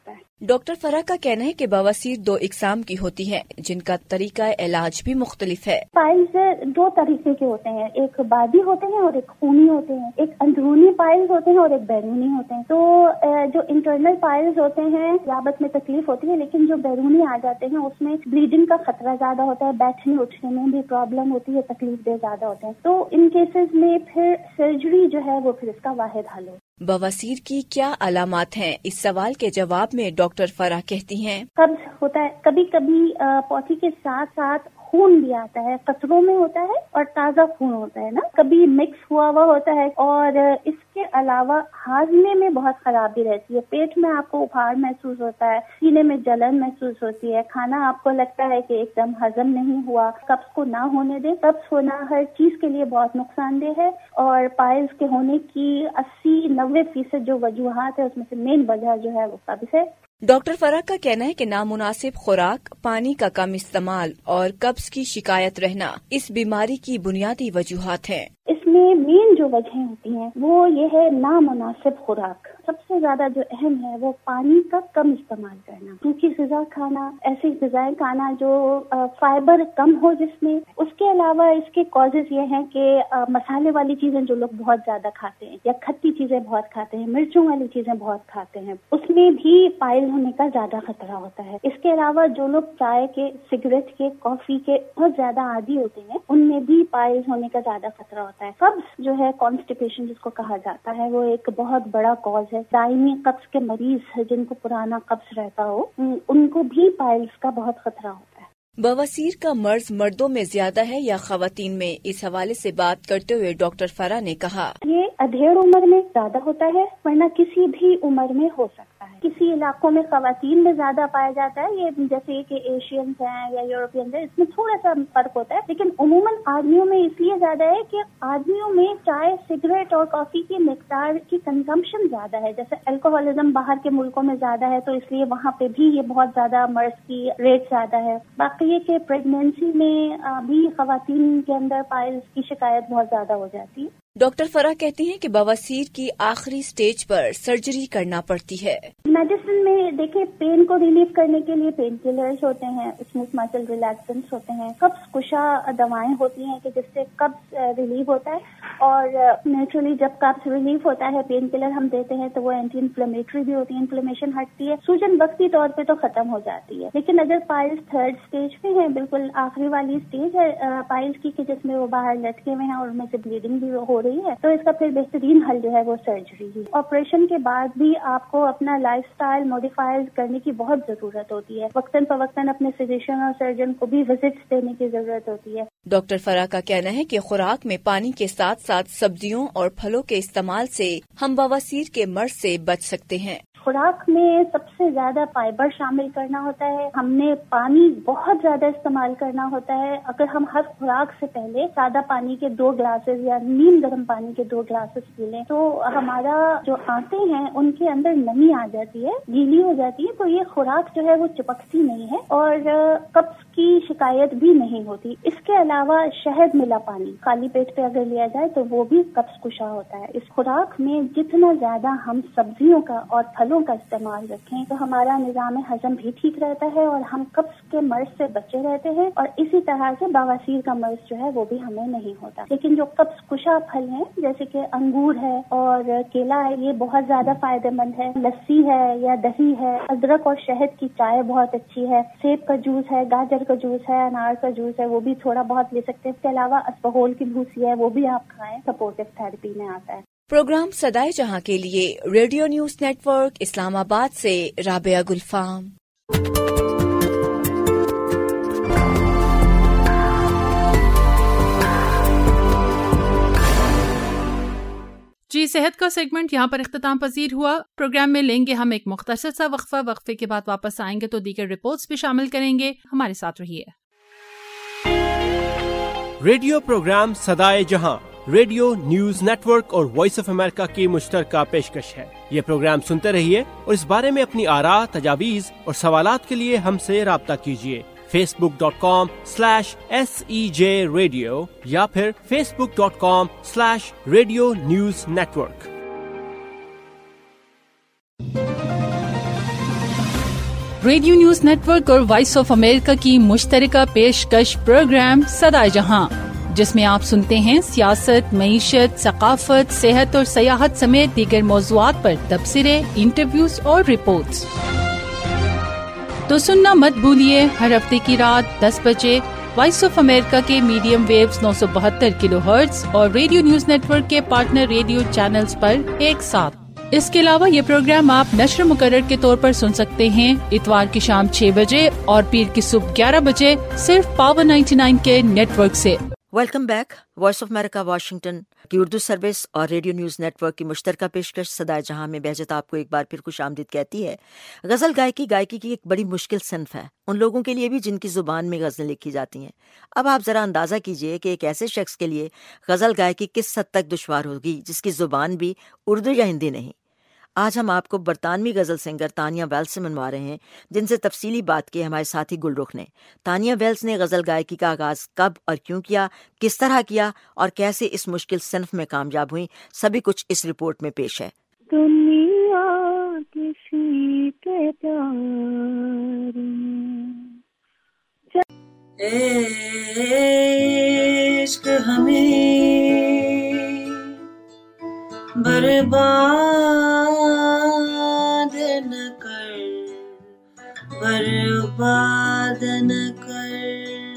[SPEAKER 18] ڈاکٹر فرح کا کہنا ہے کہ بواسیر دو اقسام کی ہوتی ہے جن کا طریقہ علاج بھی مختلف ہے.
[SPEAKER 19] پائلز دو طریقے کے ہوتے ہیں, ایک بادی ہوتے ہیں اور ایک خونی ہوتے ہیں. ایک اندرونی پائلز ہوتے ہیں اور ایک بیرونی ہوتے ہیں. تو جو انٹرنل پائلز ہوتے ہیں ذابط میں تکلیف ہوتی ہے, لیکن جو بیرونی آ جاتے ہیں اس میں بلیڈنگ کا خطرہ زیادہ ہوتا ہے, بیٹھنے اٹھنے میں بھی پرابلم ہوتی ہے, تکلیف دہ زیادہ ہوتے ہیں. تو ان کیسز میں پھر سرجری جو ہے وہ پھر اس کا واحد حل ہے.
[SPEAKER 18] بواسیر کی کیا علامات ہیں؟ اس سوال کے جواب میں ڈاکٹر فرح کہتی ہیں
[SPEAKER 19] قبض ہوتا ہے, کبھی کبھی پوٹی کے ساتھ ساتھ خون بھی آتا ہے, قطروں میں ہوتا ہے اور تازہ خون ہوتا ہے نا, کبھی مکس ہوا ہوا ہوتا ہے. اور اس کے علاوہ ہاضمے میں بہت خرابی رہتی ہے, پیٹ میں آپ کو ابھار محسوس ہوتا ہے, سینے میں جلن محسوس ہوتی ہے, کھانا آپ کو لگتا ہے کہ ایک دم ہضم نہیں ہوا. قبض کو نہ ہونے دیں, قبض ہونا ہر چیز کے لیے بہت نقصان دہ ہے, اور پائلز کے ہونے کی اسی نوے فیصد جو وجوہات ہے اس میں سے مین وجہ جو ہے وہ قبض ہے.
[SPEAKER 18] ڈاکٹر فرح کا کہنا ہے کہ نامناسب خوراک, پانی کا کم استعمال اور قبض کی شکایت رہنا اس بیماری کی بنیادی وجوہات ہیں.
[SPEAKER 19] اس میں مین جو وجہیں ہوتی ہیں وہ یہ ہے نامناسب خوراک. سب سے زیادہ جو اہم ہے وہ پانی کا کم استعمال کرنا, کیونکہ غذا کھانا, ایسی غذائیں کھانا جو فائبر کم ہو جس میں. اس کے علاوہ اس کے کازز یہ ہیں کہ مسالے والی چیزیں جو لوگ بہت زیادہ کھاتے ہیں, یا کھٹی چیزیں بہت کھاتے ہیں, مرچوں والی چیزیں بہت کھاتے ہیں, اس میں بھی پائل ہونے کا زیادہ خطرہ ہوتا ہے. اس کے علاوہ جو لوگ چائے کے, سگریٹ کے, کافی کے بہت زیادہ عادی ہوتے ہیں ان میں بھی پائل ہونے کا زیادہ خطرہ ہوتا ہے. قبض جو ہے, کانسٹیپیشن جس کو کہا جاتا ہے, وہ ایک بہت بڑا کاز ہے. دائمی قبض کے مریض جن کو پرانا قبض رہتا ہو ان کو بھی پائلز کا بہت خطرہ ہوتا ہے.
[SPEAKER 18] بواسیر کا مرض مردوں میں زیادہ ہے یا خواتین میں؟ اس حوالے سے بات کرتے ہوئے ڈاکٹر فرح نے کہا
[SPEAKER 19] یہ ادھیڑ عمر میں زیادہ ہوتا ہے, ورنہ کسی بھی عمر میں ہو سکتا ہے. کسی علاقوں میں خواتین میں زیادہ پایا جاتا ہے, یہ جیسے کہ ایشینز ہیں یا یورپینز ہیں, اس میں تھوڑا سا فرق ہوتا ہے. لیکن عموماً آدمیوں میں اس لیے زیادہ ہے کہ آدمیوں میں چائے, سگریٹ اور کافی کی مقدار کی کنزمپشن زیادہ ہے. جیسے الکوہولزم باہر کے ملکوں میں زیادہ ہے تو اس لیے وہاں پہ بھی یہ بہت زیادہ مرض کی ریٹ زیادہ ہے. باقی یہ کہ پریگنینسی میں بھی خواتین کے اندر پائلز کی شکایت بہت زیادہ ہو جاتی ہے.
[SPEAKER 18] ڈاکٹر فرح کہتی ہیں کہ بواسیر کی آخری سٹیج پر سرجری کرنا پڑتی ہے.
[SPEAKER 19] میڈیسن میں دیکھیں, پین کو ریلیف کرنے کے لیے پین کلرز ہوتے ہیں, اسموتھ مسل ریلیکسنٹس ہوتے ہیں, قبض کشا دوائیں ہوتی ہیں کہ جس سے قبض ریلیف ہوتا ہے. اور نیچرلی جب قبض ریلیف ہوتا ہے, پین کلر ہم دیتے ہیں تو وہ اینٹی انفلیمیٹری بھی ہوتی ہے, انفلیمیشن ہٹتی ہے. سوجن وقتی طور پہ تو ختم ہو جاتی ہے, لیکن اگر پائلز تھرڈ سٹیج پہ ہیں, بالکل آخری والی سٹیج ہے پائلز کی کہ جس میں وہ باہر لٹکے ہوئے ہیں اور ان میں سے بلیڈنگ بھی ہو رہی ہے, تو اس کا پھر بہترین حل جو ہے وہ سرجری ہے. آپریشن کے بعد بھی آپ کو اپنا لائف سٹائل موڈیفائز کرنے کی بہت ضرورت ہوتی ہے. وقتاً فوقتاً اپنے فزیشین اور سرجن کو بھی وزٹس دینے کی ضرورت ہوتی ہے.
[SPEAKER 18] ڈاکٹر فرح کا کہنا ہے کہ خوراک میں پانی کے ساتھ ساتھ سبزیوں اور پھلوں کے استعمال سے ہم بواسیر کے مرض سے بچ سکتے ہیں.
[SPEAKER 19] خوراک میں سب سے زیادہ فائبر شامل کرنا ہوتا ہے. ہم نے پانی بہت زیادہ استعمال کرنا ہوتا ہے. اگر ہم ہر خوراک سے پہلے سادہ پانی کے دو گلاسز یا نیم گرم پانی کے دو گلاسز پی لیں تو ہمارا جو آنتیں ہیں ان کے اندر نمی آ جاتی ہے, گیلی ہو جاتی ہے, تو یہ خوراک جو ہے وہ چپکتی نہیں ہے اور قبض کی شکایت بھی نہیں ہوتی. اس کے علاوہ شہد ملا پانی خالی پیٹ پہ اگر لیا جائے تو وہ بھی قبض کشا ہوتا ہے. اس خوراک میں جتنا زیادہ ہم سبزیوں کا اور پھلوں کا استعمال رکھیں تو ہمارا نظام ہضم بھی ٹھیک رہتا ہے اور ہم قبض کے مرض سے بچے رہتے ہیں, اور اسی طرح سے بواسیر کا مرض جو ہے وہ بھی ہمیں نہیں ہوتا. لیکن جو قبض کشا پھل ہیں جیسے کہ انگور ہے اور کیلا ہے, یہ بہت زیادہ فائدہ مند ہے. لسی ہے یا دہی ہے, ادرک اور شہد کی چائے بہت اچھی ہے, سیب کا جوس ہے, گاجر کا جوس ہے, انار کا جوس ہے, وہ بھی تھوڑا بہت لے سکتے ہیں. اس کے علاوہ اسپغول کی بھوسی ہے, وہ بھی آپ کھائیں, سپورٹو تھراپی میں آتا ہے.
[SPEAKER 18] پروگرام صدائے جہاں کے لیے radio news network Islamabad سے رابعہ گلفام.
[SPEAKER 2] جی, صحت کا سیگمنٹ یہاں پر اختتام پذیر ہوا. پروگرام میں لیں گے ہم ایک مختصر سا وقفہ. وقفے کے بعد واپس آئیں گے تو دیگر رپورٹس بھی شامل کریں گے. ہمارے ساتھ رہیے.
[SPEAKER 15] ریڈیو پروگرام صدائے Jahan radio news network اور وائس آف امریکہ کی مشترکہ پیشکش ہے. یہ پروگرام سنتے رہیے اور اس بارے میں اپنی آراء, تجاویز اور سوالات کے لیے ہم سے رابطہ کیجیے. Facebook dot com slash S E J radio یا پھر Facebook dot com slash radio news network.
[SPEAKER 2] Radio news network اور وائس آف امریکہ کی مشترکہ پیشکش پروگرام صدائے جہاں، جس میں آپ سنتے ہیں سیاست، معیشت، ثقافت، صحت اور سیاحت سمیت دیگر موضوعات پر تبصرے، انٹرویوز اور رپورٹس۔ تو سننا مت بھولیے ہر ہفتے کی رات دس بجے وائس آف امریکہ کے میڈیم ویوز نو سو بہتر کلو ہرٹز اور ریڈیو نیوز نیٹ ورک کے پارٹنر ریڈیو چینلز پر ایک ساتھ۔ اس کے علاوہ یہ پروگرام آپ نشر مقرر کے طور پر سن سکتے ہیں اتوار کی شام چھ بجے اور پیر کی صبح گیارہ بجے صرف پاور نائنٹی نائن کے نیٹ ورک سے۔
[SPEAKER 1] Welcome back. Voice of America Washington کی اردو سروس اور ریڈیو نیوز نیٹ ورک کی مشترکہ پیشکش صدائے جہاں میں بہجت آپ کو ایک بار پھر خوش آمدید کہتی ہے۔ غزل گائکی گائکی کی ایک بڑی مشکل صنف ہے، ان لوگوں کے لیے بھی جن کی زبان میں غزلیں لکھی جاتی ہیں۔ اب آپ ذرا اندازہ کیجئے کہ ایک ایسے شخص کے لیے غزل گائکی کس حد تک دشوار ہوگی جس کی زبان بھی اردو یا ہندی نہیں۔ آج ہم آپ کو برطانوی غزل سنگر تانیہ ویلز سے منوا رہے ہیں، جن سے تفصیلی بات کی ہمارے ساتھی گل رخ نے۔ تانیہ ویلز نے غزل گائکی کا آغاز کب اور کیوں کیا، کس طرح کیا اور کیسے اس مشکل صنف میں کامیاب ہوئیں، سبھی کچھ اس رپورٹ میں پیش ہے۔
[SPEAKER 20] دنیا کسی کے پیار عشق ہمیں برباد نہ کر، برباد نہ کر،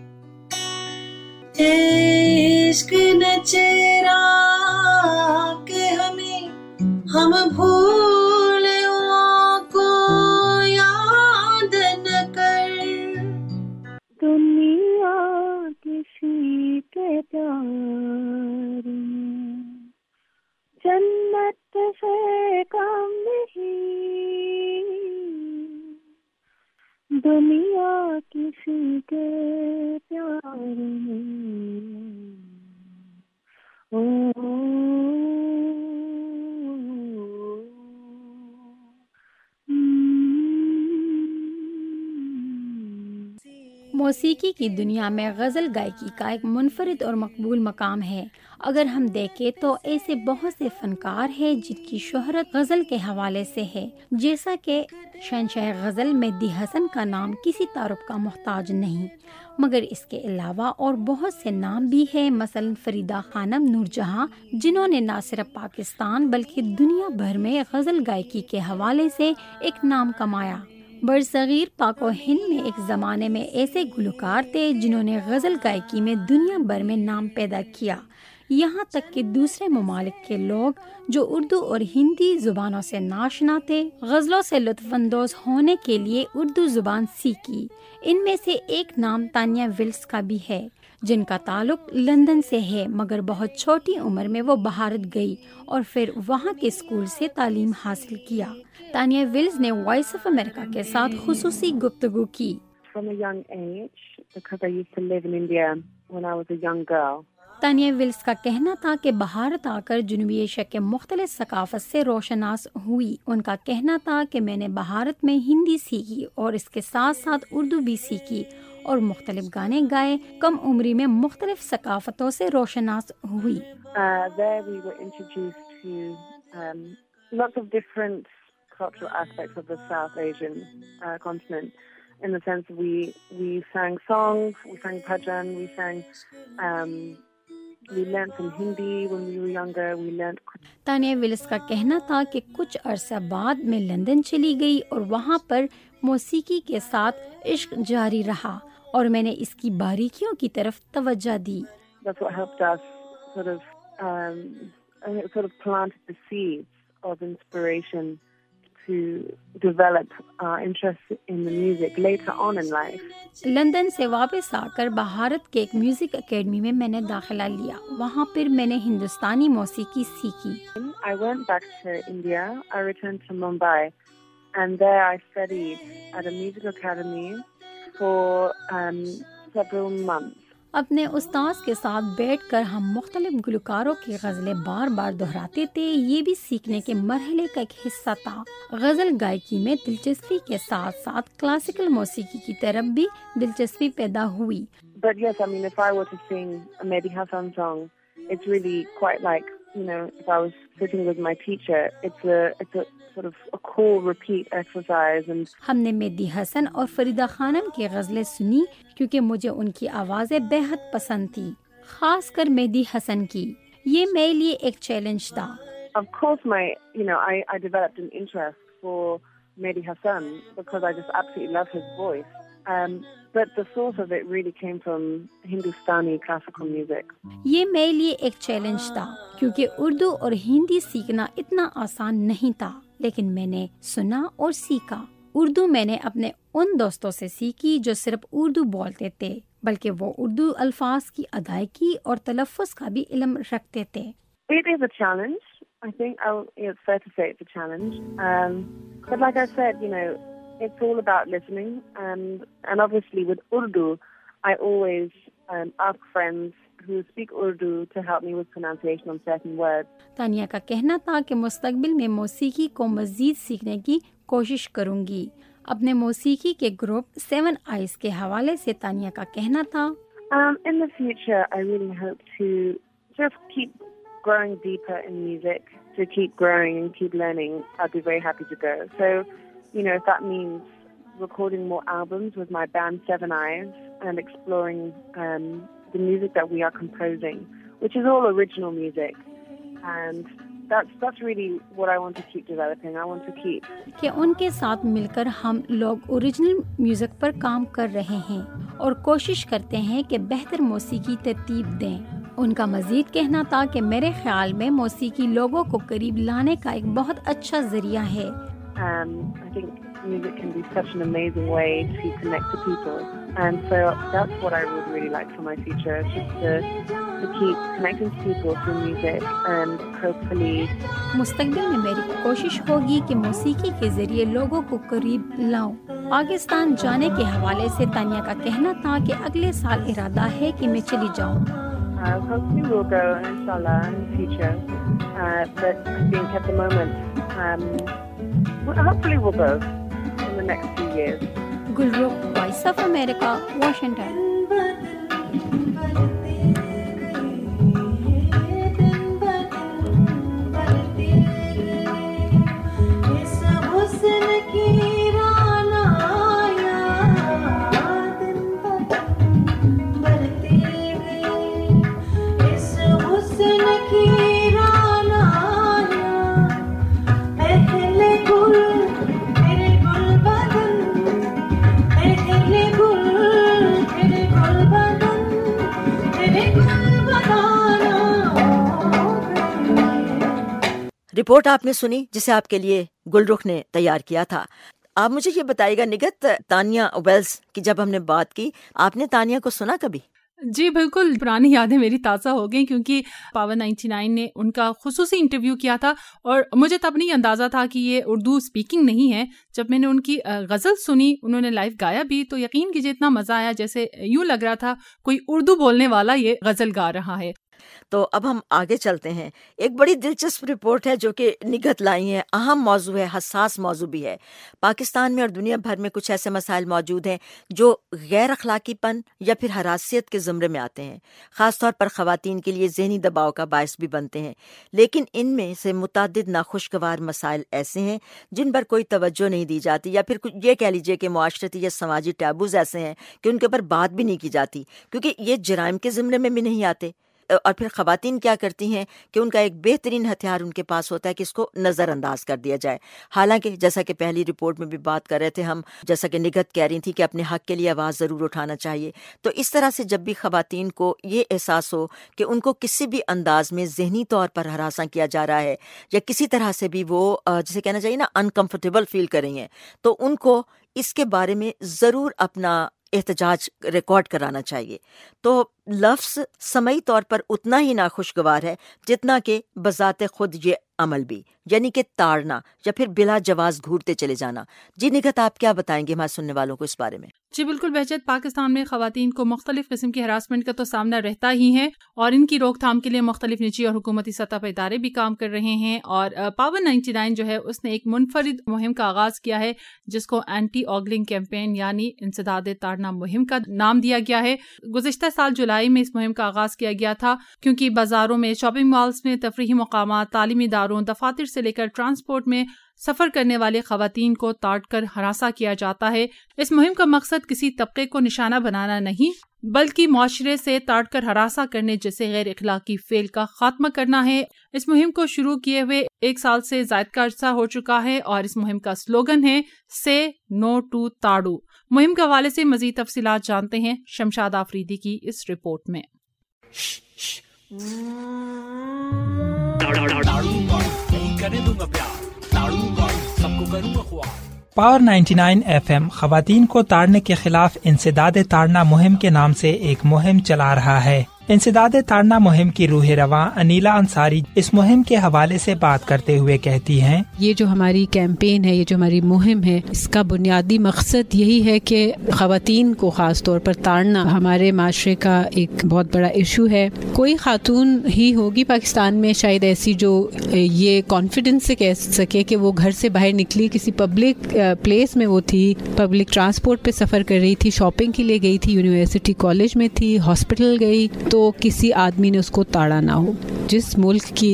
[SPEAKER 20] عشق نہ چیرا کہ ہمیں ہم بھولوں کو یاد نہ کر، دنیا کسی کے پیار جنت سے کم نہیں، دنیا کسی کے پیار میں۔
[SPEAKER 21] موسیقی کی دنیا میں غزل گائکی کا ایک منفرد اور مقبول مقام ہے۔ اگر ہم دیکھیں تو ایسے بہت سے فنکار ہیں جن کی شہرت غزل کے حوالے سے ہے، جیسا کہ شہنشاہ غزل مہدی حسن کا نام کسی تعارف کا محتاج نہیں، مگر اس کے علاوہ اور بہت سے نام بھی ہیں، مثلا فریدہ خانم نور جہاں، جنہوں نے نہ صرف پاکستان بلکہ دنیا بھر میں غزل گائکی کے حوالے سے ایک نام کمایا۔ برصغیر پاک و ہند میں ایک زمانے میں ایسے گلوکار تھے جنہوں نے غزل گائکی میں دنیا بھر میں نام پیدا کیا، یہاں تک کہ دوسرے ممالک کے لوگ جو اردو اور ہندی زبانوں سے ناشنا تھے، غزلوں سے لطف اندوز ہونے کے لیے اردو زبان سیکھی۔ ان میں سے ایک نام تانیہ ویلز کا بھی ہے، جن کا تعلق لندن سے ہے، مگر بہت چھوٹی عمر میں وہ بھارت گئی اور پھر وہاں کے اسکول سے تعلیم حاصل کیا۔ تانیہ ویلز نے وائس آف امریکہ کے ساتھ خصوصی گفتگو کی۔
[SPEAKER 22] From a young age, because I used to live in India when I was a young girl.
[SPEAKER 21] Tania Wells کا کہنا تھا کہ بھارت آ کر جنوبی ایشیا کے مختلف ثقافت سے روشناس ہوئی۔ ان کا کہنا تھا کہ میں نے بھارت میں ہندی سیکھی اور اس کے ساتھ ساتھ اردو بھی سیکھی اور مختلف گانے گائے، کم عمری میں مختلف ثقافتوں سے روشناس ہوئی۔
[SPEAKER 22] Uh, there we were introduced to um, lots of different cultural aspects of the South Asian uh, continent. In the sense we we sang songs, we sang bhajan, we sang, um, we learned some Hindi when we were younger. We learned.
[SPEAKER 21] Tania Wells کا کہنا تھا کہ کچھ عرصہ بعد میں لندن چلی گئی اور وہاں پر موسیقی کے ساتھ عشق جاری رہا اور میں نے اس کی باریکیوں کی طرف توجہ دی۔
[SPEAKER 22] That's what helped us sort of um, sort of plant the seeds of inspiration to develop our interest in the music later on in life.
[SPEAKER 21] London سے واپس آ کر بھارت کے ایک میوزک اکیڈمی میں میں نے داخلہ لیا، وہاں پھر میں نے ہندوستانی موسیقی سیکھی۔
[SPEAKER 22] I went back to India. I returned to Mumbai and there I studied at a music academy for um, several months.
[SPEAKER 21] اپنے استاذ کے ساتھ بیٹھ کر ہم مختلف گلوکاروں کی غزلیں بار بار دہراتے تھے، یہ بھی سیکھنے کے مرحلے کا ایک حصہ تھا۔ غزل گائکی میں دلچسپی کے ساتھ ساتھ کلاسیکل موسیقی کی طرف بھی دلچسپی پیدا ہوئی۔
[SPEAKER 22] But yes, I mean, if I were to sing a Mehdi Hasan song, it's really quite like you know, if I was sitting with my teacher, it's a it's a sort of a core repeat exercise. And
[SPEAKER 21] ہم نے مہدی حسن اور فریدہ خانم کی غزلیں سنی کیونکہ مجھے ان کی آوازیں بے حد پسند تھی، خاص کر مہدی حسن کی. یہ میرے لیے ایک چیلنج تھا.
[SPEAKER 22] Of course, my you know, I I developed an interest for Mehdi Hasan because I just absolutely love his voice. Um, but the source of it really came from Hindustani classical music.
[SPEAKER 21] یہ میرے لیے ایک چیلنج تھا کیونکہ اردو اور ہندی سیکھنا اتنا آسان نہیں تھا، لیکن میں نے سنا اور سیکھا. اردو میں نے اپنے ان دوستوں سے سیکھی جو صرف اردو بولتے تھے، بلکہ وہ اردو الفاظ کی ادائیگی اور تلفظ کا بھی علم رکھتے تھے.
[SPEAKER 22] It is a challenge. I think I'll, it's fair to say it's a challenge. Um, but like I said, you know, it's all about listening. And, and obviously with Urdu, I always um, ask friends who speak Urdu to help me with pronunciation on certain words.
[SPEAKER 21] Tania کا کہنا تھا کہ مستقبل میں موسیقی کو مزید سیکھنے کی کوشش کروں گی. اپنے موسیقی کے گروپ سیون آئیز کے حوالے سے تانیہ کا کہنا تھا.
[SPEAKER 22] Um, in the future, I really hope to just keep growing deeper in music, to keep growing and keep learning. I'd be very happy to go. So, you know, if that means recording more albums with my band Seven Eyes and exploring um, the music that we are composing, which is all original music. And that's that's really what I want to keep developing. I want to keep.
[SPEAKER 21] کہ ان کے ساتھ مل کر ہم لوگ اوریجنل میوزک پر کام کر رہے ہیں اور کوشش کرتے ہیں کہ بہتر موسیقی ترتیب دیں. ان کا مزید کہنا تھا کہ میرے خیال میں موسیقی لوگوں کو قریب لانے کا ایک بہت اچھا ذریعہ ہے.
[SPEAKER 22] Um, I think music can be such an amazing way to connect to people, and so that's what I would really like for my future, just to, to keep connecting to people through music, and hopefully
[SPEAKER 21] مستقبل میں میری کوشش ہوگی کہ موسیقی کے ذریعے لوگوں کو قریب لاؤں. پاکستان جانے کے حوالے سے تانیہ کا کہنا تھا کہ اگلے سال ارادہ ہے کہ میں چلی جاؤں.
[SPEAKER 22] Uh, hopefully we'll go, inshallah, in the future. Uh, but I think at the moment, um, well, hopefully we'll go in the next few years.
[SPEAKER 21] Gulrukh, Voice of America, Washington.
[SPEAKER 1] رپورٹ آپ نے سنی جسے آپ کے لیے گلرخ نے تیار کیا تھا. آپ مجھے یہ بتائیے گا نگہت، تانیہ ویلز کی جب ہم نے بات کی، آپ نے تانیہ کو سنا کبھی؟
[SPEAKER 2] جی بالکل، پرانی یادیں میری تازہ ہو گئیں کیونکہ پاور نائنٹی نائن نے ان کا خصوصی انٹرویو کیا تھا اور مجھے تب نہیں اندازہ تھا کہ یہ اردو اسپیکنگ نہیں ہے. جب میں نے ان کی غزل سنی، انہوں نے لائیو گایا بھی، تو یقین کیجیے اتنا مزہ آیا جیسے یوں لگ رہا تھا کوئی اردو بولنے والا یہ غزل گا رہا ہے.
[SPEAKER 1] تو اب ہم آگے چلتے ہیں. ایک بڑی دلچسپ رپورٹ ہے جو کہ نگہت لائی ہے. اہم موضوع ہے، حساس موضوع بھی ہے. پاکستان میں اور دنیا بھر میں کچھ ایسے مسائل موجود ہیں جو غیر اخلاقی پن یا پھر حراسیت کے زمرے میں آتے ہیں، خاص طور پر خواتین کے لیے ذہنی دباؤ کا باعث بھی بنتے ہیں. لیکن ان میں سے متعدد ناخوشگوار مسائل ایسے ہیں جن پر کوئی توجہ نہیں دی جاتی، یا پھر یہ کہہ لیجیے کہ معاشرتی یا سماجی ٹیبوز ایسے ہیں کہ ان کے اوپر بات بھی نہیں کی جاتی کیونکہ یہ جرائم کے زمرے میں بھی نہیں آتے. اور پھر خواتین کیا کرتی ہیں کہ ان کا ایک بہترین ہتھیار ان کے پاس ہوتا ہے کہ اس کو نظر انداز کر دیا جائے. حالانکہ جیسا کہ پہلی رپورٹ میں بھی بات کر رہے تھے ہم، جیسا کہ نگہت کہہ رہی تھی کہ اپنے حق کے لیے آواز ضرور اٹھانا چاہیے. تو اس طرح سے جب بھی خواتین کو یہ احساس ہو کہ ان کو کسی بھی انداز میں ذہنی طور پر ہراساں کیا جا رہا ہے یا کسی طرح سے بھی وہ جسے کہنا چاہیے نا انکمفرٹیبل فیل کر رہی ہیں، تو ان کو اس کے بارے میں ضرور اپنا احتجاج ریکارڈ کرانا چاہیے. تو لفظ سمعی طور پر اتنا ہی ناخوشگوار ہے جتنا کہ بذات خود یہ عمل بھی، یعنی کہ تاڑنا یا پھر بلا جواز گھورتے چلے جانا. جی نگہت، آپ کیا بتائیں گے ہمارے سننے والوں کو اس بارے میں؟
[SPEAKER 2] جی بالکل بہجت، پاکستان میں خواتین کو مختلف قسم کی ہراسمنٹ کا تو سامنا رہتا ہی ہے اور ان کی روک تھام کے لیے مختلف نجی اور حکومتی سطح پر ادارے بھی کام کر رہے ہیں. اور پاور نائنٹی نائن جو ہے اس نے ایک منفرد مہم کا آغاز کیا ہے جس کو اینٹی آگلنگ کیمپین یعنی انسداد تاڑنا مہم کا نام دیا گیا ہے. گزشتہ سال جولائی جولائی میں اس مہم کا آغاز کیا گیا تھا، کیونکہ بازاروں میں، شاپنگ مالز میں، تفریحی مقامات، تعلیمی اداروں، دفاتر سے لے کر ٹرانسپورٹ میں سفر کرنے والے خواتین کو تاڑ کر ہراساں کیا جاتا ہے۔ اس مہم کا مقصد کسی طبقے کو نشانہ بنانا نہیں، بلکہ معاشرے سے تاڑ کر ہراساں کرنے جیسے غیر اخلاقی فعل کا خاتمہ کرنا ہے۔ اس مہم کو شروع کیے ہوئے ایک سال سے زائد کا عرصہ ہو چکا ہے اور اس مہم کا سلوگن ہے سے نو ٹو تاڑو۔ مہم کے حوالے سے مزید تفصیلات جانتے ہیں شمشاد آفریدی کی اس رپورٹ میں۔
[SPEAKER 3] Power ninety nine F M خواتین کو تاڑنے کے خلاف انسداد تاڑنا مہم کے نام سے ایک مہم چلا رہا ہے۔ انسداد تاڑنا مہم کی روح رواں انیلا انصاری اس مہم کے حوالے سے بات کرتے ہوئے کہتی ہیں،
[SPEAKER 4] یہ جو ہماری کیمپین ہے، یہ جو ہماری مہم ہے، اس کا بنیادی مقصد یہی ہے کہ خواتین کو خاص طور پر تاڑنا ہمارے معاشرے کا ایک بہت بڑا ایشو ہے۔ کوئی خاتون ہی ہوگی پاکستان میں شاید ایسی جو یہ کانفیڈنس سے کہہ سکے کہ وہ گھر سے باہر نکلی، کسی پبلک پلیس میں وہ تھی، پبلک ٹرانسپورٹ پہ سفر کر رہی تھی، شاپنگ کے لیے گئی تھی، یونیورسٹی کالج میں تھی، ہاسپٹل گئی، تو کسی آدمی نے اس کو تاڑا نہ ہو۔ جس ملک کی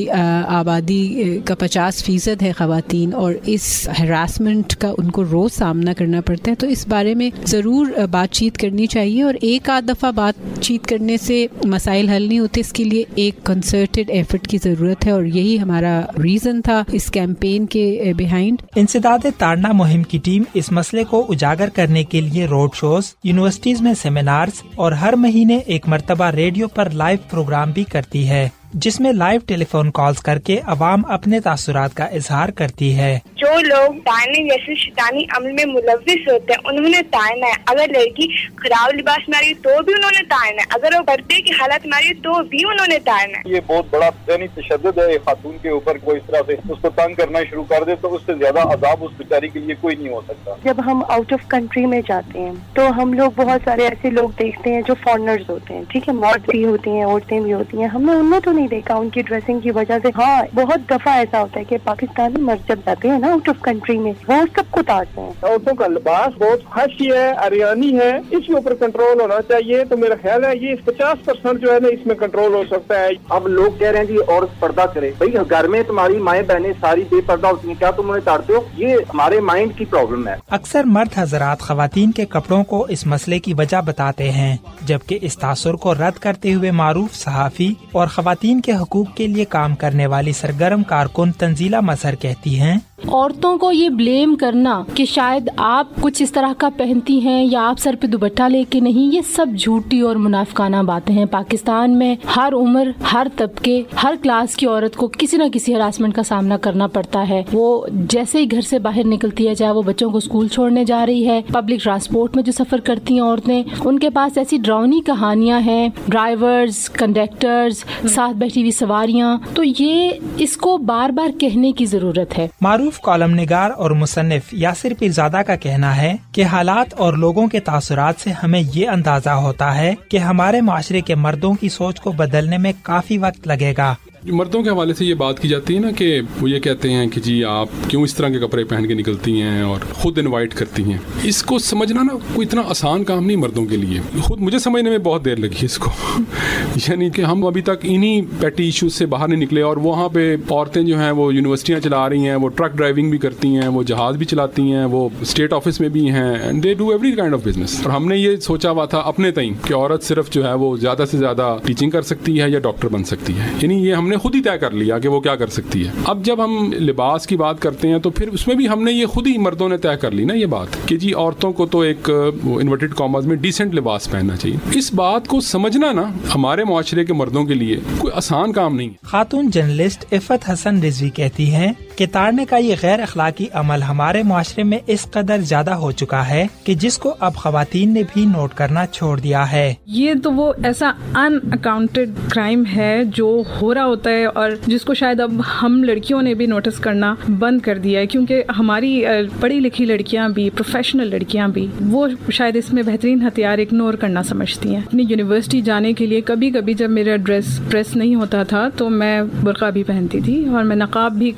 [SPEAKER 4] آبادی کا پچاس فیصد ہے خواتین اور اس ہراسمنٹ کا ان کو روز سامنا کرنا پڑتا ہے، تو اس بارے میں ضرور بات چیت کرنی چاہیے، اور ایک آدھ دفعہ بات چیت کرنے سے مسائل حل نہیں ہوتے، اس کے لیے ایک کنسرٹڈ ایفرٹ کی ضرورت ہے، اور یہی ہمارا ریزن تھا اس کیمپین کے بیہائنڈ۔
[SPEAKER 3] انسداد تاڑنا مہم کی ٹیم اس مسئلے کو اجاگر کرنے کے لیے روڈ شوز، یونیورسٹیز میں سیمینارز اور ہر مہینے ایک مرتبہ ریڈیو پر لائیو پروگرام بھی کرتی ہے، جس میں لائیو ٹیلی فون کالز کر کے عوام اپنے تاثرات کا اظہار کرتی ہے۔
[SPEAKER 23] جو لوگ تاڑنے جیسے شیطانی عمل میں ملوث ہوتے ہیں انہوں نے تاڑنا ہے۔ اگر لڑکی خراب لباس میں آ رہی تو بھی انہوں نے تاڑنا ہے، اگر وہ پردے کی حالت میں آ رہی تو بھی انہوں نے تاڑنا ہے۔
[SPEAKER 24] یہ بہت بڑا ذہنی تشدد ہے خاتون کے اوپر، کوئی اس طرح سے اس کو تنگ کرنا شروع کر دے تو اس سے زیادہ عذاب اس بیچاری کے لیے کوئی نہیں ہو سکتا۔
[SPEAKER 22] جب ہم آؤٹ آف کنٹری میں جاتے ہیں تو ہم لوگ بہت سارے ایسے لوگ دیکھتے ہیں جو فارنرز ہوتے ہیں، ٹھیک ہے، مرد بھی ہوتی ہیں، عورتیں بھی ہوتی ہیں، ہم نے ان میں تو نہیں دیکھا ان کی ڈریسنگ کی وجہ سے۔ ہاں بہت دفعہ ایسا ہوتا ہے کہ پاکستانی مرد جب جاتے ہیں نا آؤٹ آف کنٹری میں، وہ سب کو تاڑتے ہیں۔
[SPEAKER 25] عورتوں کا لباس بہت فحشی ہے، عریانی ہے، اس کے اوپر کنٹرول ہونا چاہیے۔ تو میرا خیال ہے یہ پچاس پرسینٹ جو ہے نا اس میں کنٹرول ہو سکتا ہے۔
[SPEAKER 13] اب لوگ کہہ رہے ہیں جی عورت پردہ کرے، بھائی گھر میں تمہاری مائیں بہنیں ساری بے پردہ ہوتی ہیں، کیا تم انہیں تاڑتے ہو؟ یہ ہمارے مائنڈ کی پرابلم ہے۔
[SPEAKER 3] اکثر مرد حضرات خواتین کے کپڑوں کو اس مسئلے کی وجہ بتاتے ہیں، جبکہ اس تاثر کو رد کرتے ہوئے معروف صحافی اور خواتین کے حقوق کے لیے کام کرنے والی سرگرم کارکن تنزیلہ مظہر کہتی ہیں،
[SPEAKER 26] عورتوں کو یہ بلیم کرنا کہ شاید آپ کچھ اس طرح کا پہنتی ہیں یا آپ سر پہ دوپٹہ لے کے نہیں، یہ سب جھوٹی اور منافقانہ باتیں ہیں۔ پاکستان میں ہر عمر، ہر طبقے، ہر کلاس کی عورت کو کسی نہ کسی ہراسمنٹ کا سامنا کرنا پڑتا ہے۔ وہ جیسے ہی گھر سے باہر نکلتی ہے، چاہے وہ بچوں کو اسکول چھوڑنے جا رہی ہے، پبلک ٹرانسپورٹ میں جو سفر کرتی ہیں عورتیں، ان کے پاس ایسی ڈراؤنی کہانیاں ہیں، ڈرائیورز، کنڈکٹرز، ساتھ بیٹھی ہوئی سواریاں، تو یہ اس کو بار بار کہنے کی ضرورت ہے۔
[SPEAKER 3] معروف کالم نگار اور مصنف یاسر پیرزادہ کا کہنا ہے کہ حالات اور لوگوں کے تاثرات سے ہمیں یہ اندازہ ہوتا ہے کہ ہمارے معاشرے کے مردوں کی سوچ کو بدلنے میں کافی وقت لگے گا۔
[SPEAKER 27] مردوں کے حوالے سے یہ بات کی جاتی ہے نا کہ وہ یہ کہتے ہیں کہ جی آپ کیوں اس طرح کے کپڑے پہن کے نکلتی ہیں اور خود انوائٹ کرتی ہیں۔ اس کو سمجھنا نا کوئی اتنا آسان کام نہیں مردوں کے لیے، خود مجھے سمجھنے میں بہت دیر لگی اس کو یعنی کہ ہم ابھی تک انہی پیٹی ایشوز سے باہر نہیں نکلے، اور وہاں پہ عورتیں جو ہیں وہ یونیورسٹیاں چلا رہی ہیں، وہ ٹرک ڈرائیونگ بھی کرتی ہیں، وہ جہاز بھی چلاتی ہیں، وہ اسٹیٹ آفس میں بھی ہیں، and they do every kind of business. اور ہم نے یہ سوچا ہوا تھا اپنے تئیں کہ عورت صرف جو ہے وہ زیادہ سے زیادہ ٹیچنگ کر سکتی ہے یا ڈاکٹر بن سکتی ہے، یعنی یہ ہم نے خود ہی طے کر لیا کہ وہ کیا کر سکتی ہے۔ اب جب ہم لباس کی بات کرتے ہیں تو پھر اس میں بھی ہم نے یہ خود ہی مردوں نے طے کر لی نا یہ بات کہ جی عورتوں کو تو ایک انورٹڈ کاماز میں ڈیسنٹ لباس پہننا چاہیے۔ اس بات کو سمجھنا نا ہمارے معاشرے کے مردوں کے لیے کوئی آسان کام نہیں ہے۔
[SPEAKER 3] خاتون جرنلسٹ عفت حسن رضوی کہتی ہیں کہ تاڑنے کا یہ غیر اخلاقی عمل ہمارے معاشرے میں اس قدر زیادہ ہو چکا ہے کہ جس کو اب خواتین نے بھی نوٹ کرنا چھوڑ دیا ہے۔
[SPEAKER 28] یہ تو وہ ایسا ان اکاؤنٹڈ کرائم ہے جو ہو رہا ہوتا ہے اور جس کو شاید اب ہم لڑکیوں نے بھی نوٹس کرنا بند کر دیا ہے، کیونکہ ہماری پڑھی لکھی لڑکیاں بھی، پروفیشنل لڑکیاں بھی، وہ شاید اس میں بہترین ہتھیار اگنور کرنا سمجھتی ہیں۔ اپنی یونیورسٹی جانے کے لیے کبھی کبھی جب میرا ڈریس پریس نہیں ہوتا تھا تو میں برقع بھی پہنتی تھی اور میں نقاب بھی کر کے جاتی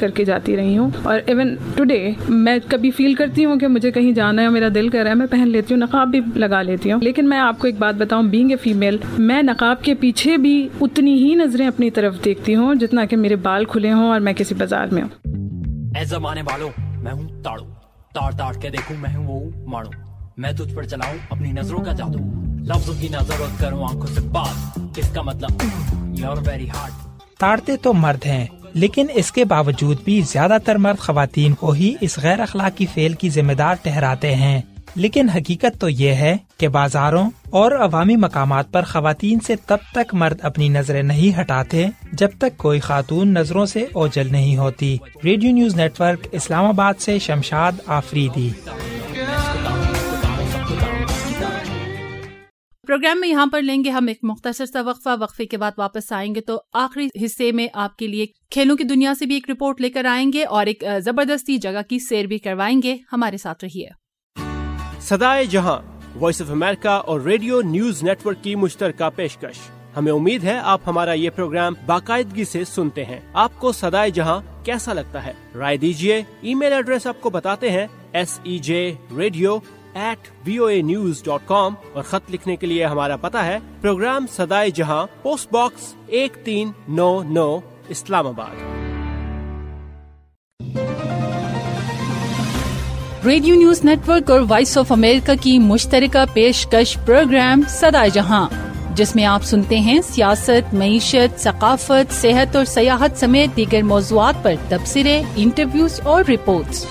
[SPEAKER 28] लगाती रही हूँ, और इवन टुडे मैं कभी फील करती हूँ कि मुझे कहीं जाना है, मेरा दिल कर रहा है, मैं पहन लेती हूँ, नकाब भी लगा लेती हूँ. लेकिन मैं आपको एक बात बताऊँ, बीइंग ए फीमेल, मैं नकाब के पीछे भी उतनी ही नजरें अपनी तरफ देखती हूँ जितना कि मेरे बाल खुले हों और मैं किसी बाजार में हूँ.
[SPEAKER 5] ऐ ज़माने वालों, मैं हूँ ताड़ू, ताड़ ताड़ के देखूं मैं हूँ वो मारू, मैं तुझ पर चलाऊं अपनी नजरों का जादू, लफ्जों की नजर करूं आंखों से बात, इसका मतलब you're very hard.
[SPEAKER 3] ताड़ते तो मर्द हैं, लेकिन इसके बावजूद भी ज्यादातर मर्द खवातीन को ही इस गैर अखलाकी फेल की जिम्मेदार ठहराते हैं. लेकिन हकीकत तो ये है कि बाजारों और अवामी मकामात पर खवातीन से तब तक मर्द अपनी नजरें नहीं हटाते जब तक कोई खातून नजरों से ओझल नहीं होती. रेडियो न्यूज नेटवर्क, इस्लामाबाद से शमशाद आफरीदी.
[SPEAKER 2] प्रोग्राम में यहाँ पर लेंगे हम एक मुख्तसर सा वक्फा. वक्फे के बाद वापस आएंगे तो आखिरी हिस्से में आपके लिए खेलों की दुनिया से भी एक रिपोर्ट लेकर आएंगे और एक जबरदस्ती जगह की सैर भी करवाएंगे. हमारे साथ रहिए.
[SPEAKER 15] सदाए जहां, वॉइस ऑफ अमेरिका और रेडियो न्यूज नेटवर्क की मुश्तरका पेशकश. हमें उम्मीद है आप हमारा ये प्रोग्राम बाकायदगी से सुनते हैं. आपको सदाए जहां कैसा लगता है? राय दीजिए. ईमेल एड्रेस आपको बताते हैं, S E J radio at V O A news dot com, और खत लिखने के लिए हमारा पता है प्रोग्राम सदाए जहां, पोस्ट बॉक्स एक तीन नौ नौ, इस्लामाबाद.
[SPEAKER 2] रेडियो न्यूज नेटवर्क और वॉइस ऑफ अमेरिका की मुश्तरका पेशकश प्रोग्राम सदाए जहां, जिसमें आप सुनते हैं सियासत, मईशत, सकाफत, सेहत और सयाहत समेत दीगर मौज़ूआत पर तबसरे, इंटरव्यूज और रिपोर्ट्स.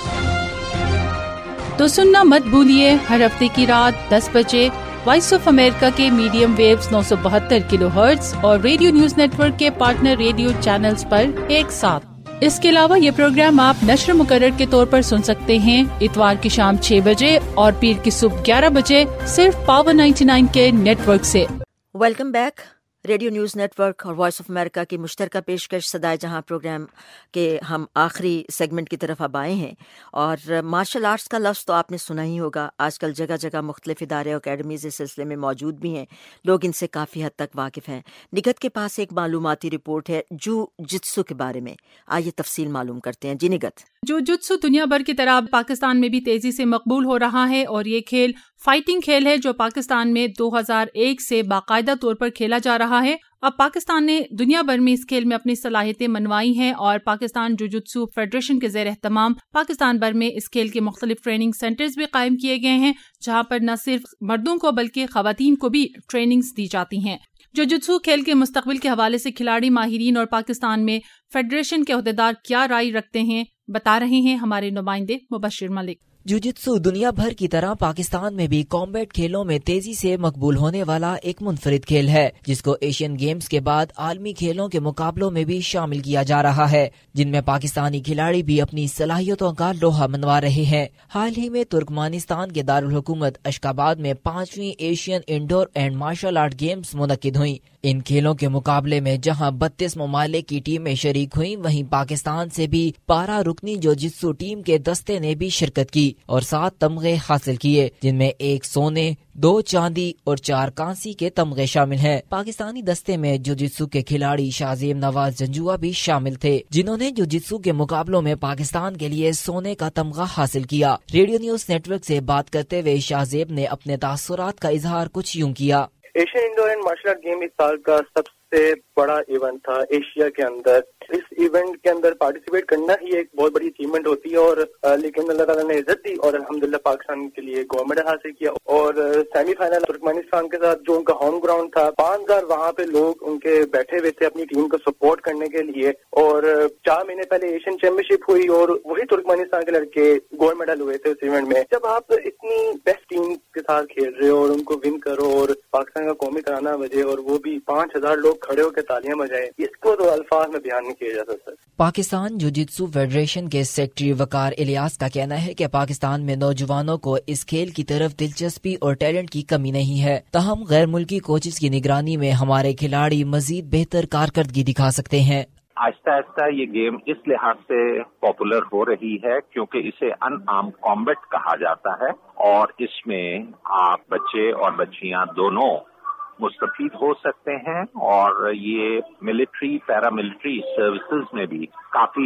[SPEAKER 2] तो सुनना मत भूलिए हर हफ्ते की रात दस बजे वॉइस ऑफ अमेरिका के मीडियम वेव्स नौ सौ बहत्तर किलो हर्ट्ज और रेडियो न्यूज नेटवर्क के पार्टनर रेडियो चैनल्स पर एक साथ. इसके अलावा ये प्रोग्राम आप नश्र मुकर्रर के तौर पर सुन सकते हैं इतवार की शाम छह बजे और पीर की सुबह ग्यारह बजे सिर्फ पावर निन्यानवे के नेटवर्क से.
[SPEAKER 1] Welcome back. Radio news network और वॉइस ऑफ अमेरिका की मुश्तरका पेशकश सदाए जहां प्रोग्राम के हम आखिरी सेगमेंट की तरफ अब आए हैं. और मार्शल आर्ट्स का लफ्ज़ तो आपने सुना ही होगा. आजकल जगह जगह मुख्तलिफ इदारे और अकेडमीज़ इस सिलसिले में मौजूद भी हैं. लोग इनसे काफ़ी हद तक वाकिफ़ हैं. निगत के पास एक मालूमाती रिपोर्ट है जू जित्सु के बारे में. आइए तफसील मालूम करते हैं. जी निगत.
[SPEAKER 2] जो जुत्सु दुनिया भर की तरह पाकिस्तान में भी तेजी से मकबूल हो रहा है और ये खेल फाइटिंग खेल है जो पाकिस्तान में दो हज़ार एक से बाकायदा तौर पर खेला जा रहा है. अब पाकिस्तान ने दुनिया भर में इस खेल में अपनी सलाहियतें मनवाई हैं और पाकिस्तान जुजुत्सु फेडरेशन के ज़ेर एहतमाम पाकिस्तान भर में इस खेल के मुख्तलिफ ट्रेनिंग सेंटर्स भी कायम किए गए हैं, जहाँ पर न सिर्फ मर्दों को बल्कि खवातीन को भी ट्रेनिंग्स दी जाती हैं. जुजुत्सु खेल के मुस्तकबिल के हवाले से खिलाड़ी, माहिरीन और पाकिस्तान में फेडरेशन के अहदेदार क्या राय रखते हैं, बता रहे हैं हमारे नुमाइंदे मुबशिर मलिक.
[SPEAKER 6] जुजित्सु दुनिया भर की तरह पाकिस्तान में भी कॉम्बैट खेलों में तेजी से मकबूल होने वाला एक मुनफरिद खेल है, जिसको एशियन गेम्स के बाद आलमी खेलों के मुकाबलों में भी शामिल किया जा रहा है, जिनमें पाकिस्तानी खिलाड़ी भी अपनी सलाहियतों का लोहा मनवा रहे हैं. हाल ही में तुर्कमानिस्तान के दारुल हुकूमत अशकाबाद में पांचवी Asian indoor and martial art games मुनक्किद हुई. इन खेलों के मुकाबले में जहां बत्तीस ममालिक की टीमें शरीक हुई, वहीं पाकिस्तान से भी बारह रुकनी जुजित्सु टीम के दस्ते ने भी शिरकत की और सात तमगे हासिल किए, जिनमें एक सोने, दो चांदी और चार कांसी के तमगे शामिल हैं. पाकिस्तानी दस्ते में जुजित्सु के खिलाड़ी शाहजेब नवाज जंजुआ भी शामिल थे, जिन्होंने जुजित्सु के मुकाबलों में पाकिस्तान के लिए सोने का तमगा हासिल किया. रेडियो न्यूज नेटवर्क से बात करते हुए शाहजेब ने अपने तासुरात का इजहार कुछ यूं किया.
[SPEAKER 7] Asian indoor and martial art game इस साल का सबसे बड़ा इवेंट था एशिया के अंदर. इस इवेंट के अंदर पार्टिसिपेट करना ही एक बहुत बड़ी अचीवमेंट होती है और लेकिन अल्लाह ताला ने इज्जत दी और अल्हम्दुलिल्लाह पाकिस्तान के लिए गोल्ड मेडल हासिल किया. और सेमीफाइनल तुर्कमेनिस्तान के साथ जो उनका होम ग्राउंड था, पांच हजार वहाँ पे लोग उनके बैठे हुए थे अपनी टीम को सपोर्ट करने के लिए. और चार महीने पहले एशियन चैंपियनशिप हुई और वही तुर्कमेनिस्तान के लड़के गोल्ड मेडल हुए थे उस इवेंट में. जब आप इतनी बेस्ट टीम के साथ खेल रहे हो और उनको विन करो और पाकिस्तान का कौमी तराना बजे और वो भी पांच हजार लोग खड़े होकर तालियां बजाए, इसको तो अल्फाज में बयान नहीं किया जा सकता.
[SPEAKER 6] पाकिस्तान जुजित्सु फेडरेशन के सेक्रेटरी वकार इलियास का कहना है कि पाकिस्तान में नौजवानों को इस खेल की तरफ दिलचस्पी और टैलेंट की कमी नहीं है. तहम गैर मुल्की कोचेस की निगरानी में हमारे खिलाड़ी मजीद बेहतर कारकर्दगी दिखा सकते हैं.
[SPEAKER 8] आहिस्ता आहिस्ता ये गेम इस लिहाज से पॉपुलर हो रही है क्योंकि इसे अनआर्म्ड कॉम्बैट कहा जाता है और इसमें आप बच्चे और बच्चियां दोनों मुस्तफीद हो सकते हैं और ये मिलिट्री पैरामिलिट्री सर्विसेज में भी काफी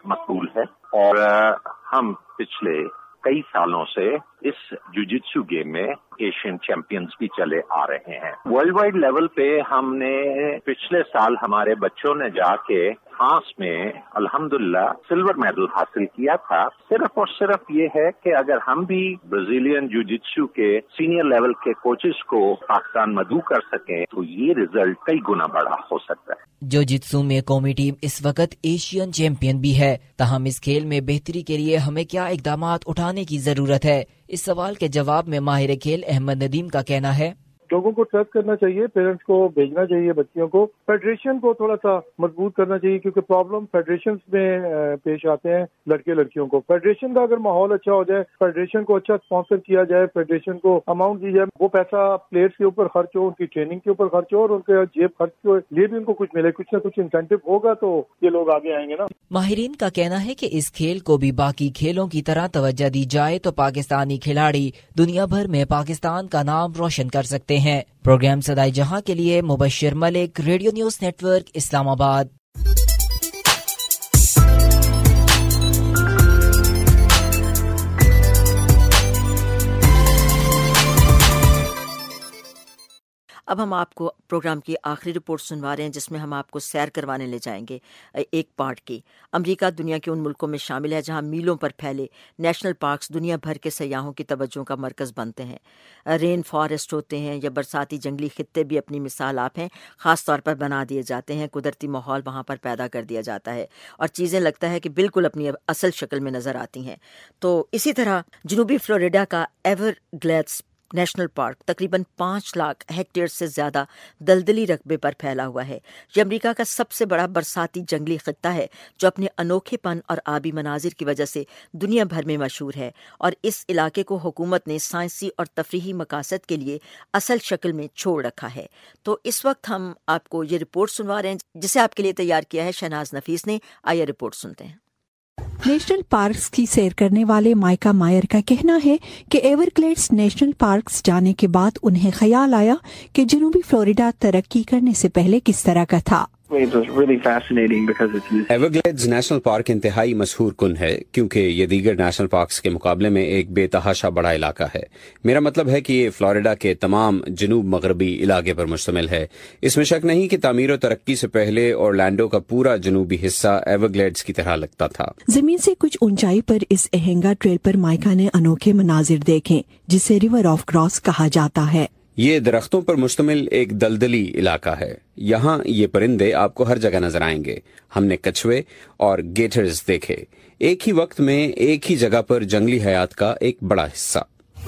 [SPEAKER 8] मकबूल है और हम पिछले कई सालों से इस जुजित्सु गेम में एशियन चैंपियंस भी चले आ रहे हैं। वर्ल्ड वाइड लेवल पे हमने पिछले साल हमारे बच्चों ने जाके फ्रांस में अल्हम्दुलिल्लाह सिल्वर मेडल हासिल किया था। सिर्फ और सिर्फ ये है कि अगर हम भी ब्राजीलियन जुजित्सु के सीनियर लेवल के कोचेस को पाकिस्तान मदऊ कर सकें तो ये रिजल्ट कई गुना बड़ा हो सकता है।
[SPEAKER 6] जुजित्सु में कौमी टीम इस वक्त एशियन चैंपियन भी है, ताहम इस खेल में बेहतरी के लिए हमें क्या इकदामात उठाने की जरूरत है? इस सवाल के जवाब में माहिर खेल अहमद नदीम का कहना है,
[SPEAKER 25] लोगों को ट्रस्ट करना चाहिए, पेरेंट्स को भेजना चाहिए बच्चियों को, फेडरेशन को थोड़ा सा मजबूत करना चाहिए क्योंकि प्रॉब्लम फेडरेशन में पेश आते हैं लड़के लड़कियों को। फेडरेशन का अगर माहौल अच्छा हो जाए, फेडरेशन को अच्छा स्पॉन्सर किया जाए, फेडरेशन को अमाउंट दी जाए, वो पैसा प्लेयर्स के ऊपर खर्च हो, उनकी ट्रेनिंग के ऊपर खर्च हो और उनके जेब खर्च के लिए भी उनको कुछ मिले, कुछ ना कुछ इंसेंटिव होगा तो ये लोग आगे आएंगे ना।
[SPEAKER 6] माहिरीन का कहना है कि इस खेल को भी बाकी खेलों की तरह तवज्जो दी जाए तो पाकिस्तानी खिलाड़ी दुनिया भर में पाकिस्तान का नाम रोशन कर सकते हैं। प्रोग्राम सदाई जहां के लिए Mubashir Malik, radio news network, Islamabad.
[SPEAKER 1] अब हम आपको प्रोग्राम की आखिरी रिपोर्ट सुनवा रहे हैं जिसमें हम आपको सैर करवाने ले जाएंगे एक पार्ट की। अमेरिका दुनिया के उन मुल्कों में शामिल है जहां मीलों पर फैले नेशनल पार्क्स दुनिया भर के सयाहों की तवज्जो का मरकज़ बनते हैं। रेन फॉरेस्ट होते हैं या बरसाती जंगली खित्ते भी अपनी मिसाल आप हैं, ख़ास तौर पर बना दिए जाते हैं। कुदरती माहौल वहाँ पर पैदा कर दिया जाता है और चीज़ें लगता है कि बिल्कुल अपनी असल शक्ल में नज़र आती हैं। तो इसी तरह जनूबी फ्लोरिडा का एवरग्लेड्स नेशनल पार्क तकरीबन पाँच लाख हेक्टेयर से ज़्यादा दलदली रकबे पर फैला हुआ है। यह अमेरिका का सबसे बड़ा बरसाती जंगली खित्ता है जो अपने अनोखेपन और आबी मनाजिर की वजह से दुनिया भर में मशहूर है और इस इलाके को हुकूमत ने साइंसी और तफरीही मकासद के लिए असल शक्ल में छोड़ रखा है। तो इस वक्त हम आपको ये रिपोर्ट सुनवा रहे हैं जिसे आपके लिए तैयार किया है शहनाज नफीस ने। आइए रिपोर्ट सुनते हैं।
[SPEAKER 9] नेशनल पार्क्स की सैर करने वाले माइका मायर का कहना है कि एवरग्लेड्स नेशनल पार्क्स जाने के बाद उन्हें ख्याल आया कि जनूबी फ्लोरिडा तरक्की करने से पहले किस तरह का था।
[SPEAKER 10] एवरग्लेड्स नेशनल पार्क इंतहाई मशहूर कुन है क्योंकि ये दीगर नेशनल पार्क्स के मुकाबले में एक बेतहाशा बड़ा इलाका है। मेरा मतलब है कि ये फ्लोरिडा के तमाम जनूब मगरबी इलाके पर मुश्तमिल है। इसमें शक नहीं कि तामीर और तरक्की से पहले ऑरलैंडो का पूरा जनूबी हिस्सा एवरग्लेड्स की तरह लगता था।
[SPEAKER 9] जमीन से कुछ ऊंचाई पर इस अहंगा ट्रेल पर माइका ने अनोखे मनाजिर देखे जिसे रिवर ऑफ ग्रॉस कहा जाता है।
[SPEAKER 10] ये दरख्तों पर मुश्तमिल एक दलदली इलाका है। यहाँ ये परिंदे आपको हर जगह नजर आएंगे। हमने कछुए और गेटर्स देखे। एक ही वक्त में एक ही जगह पर जंगली हयात का एक बड़ा हिस्सा।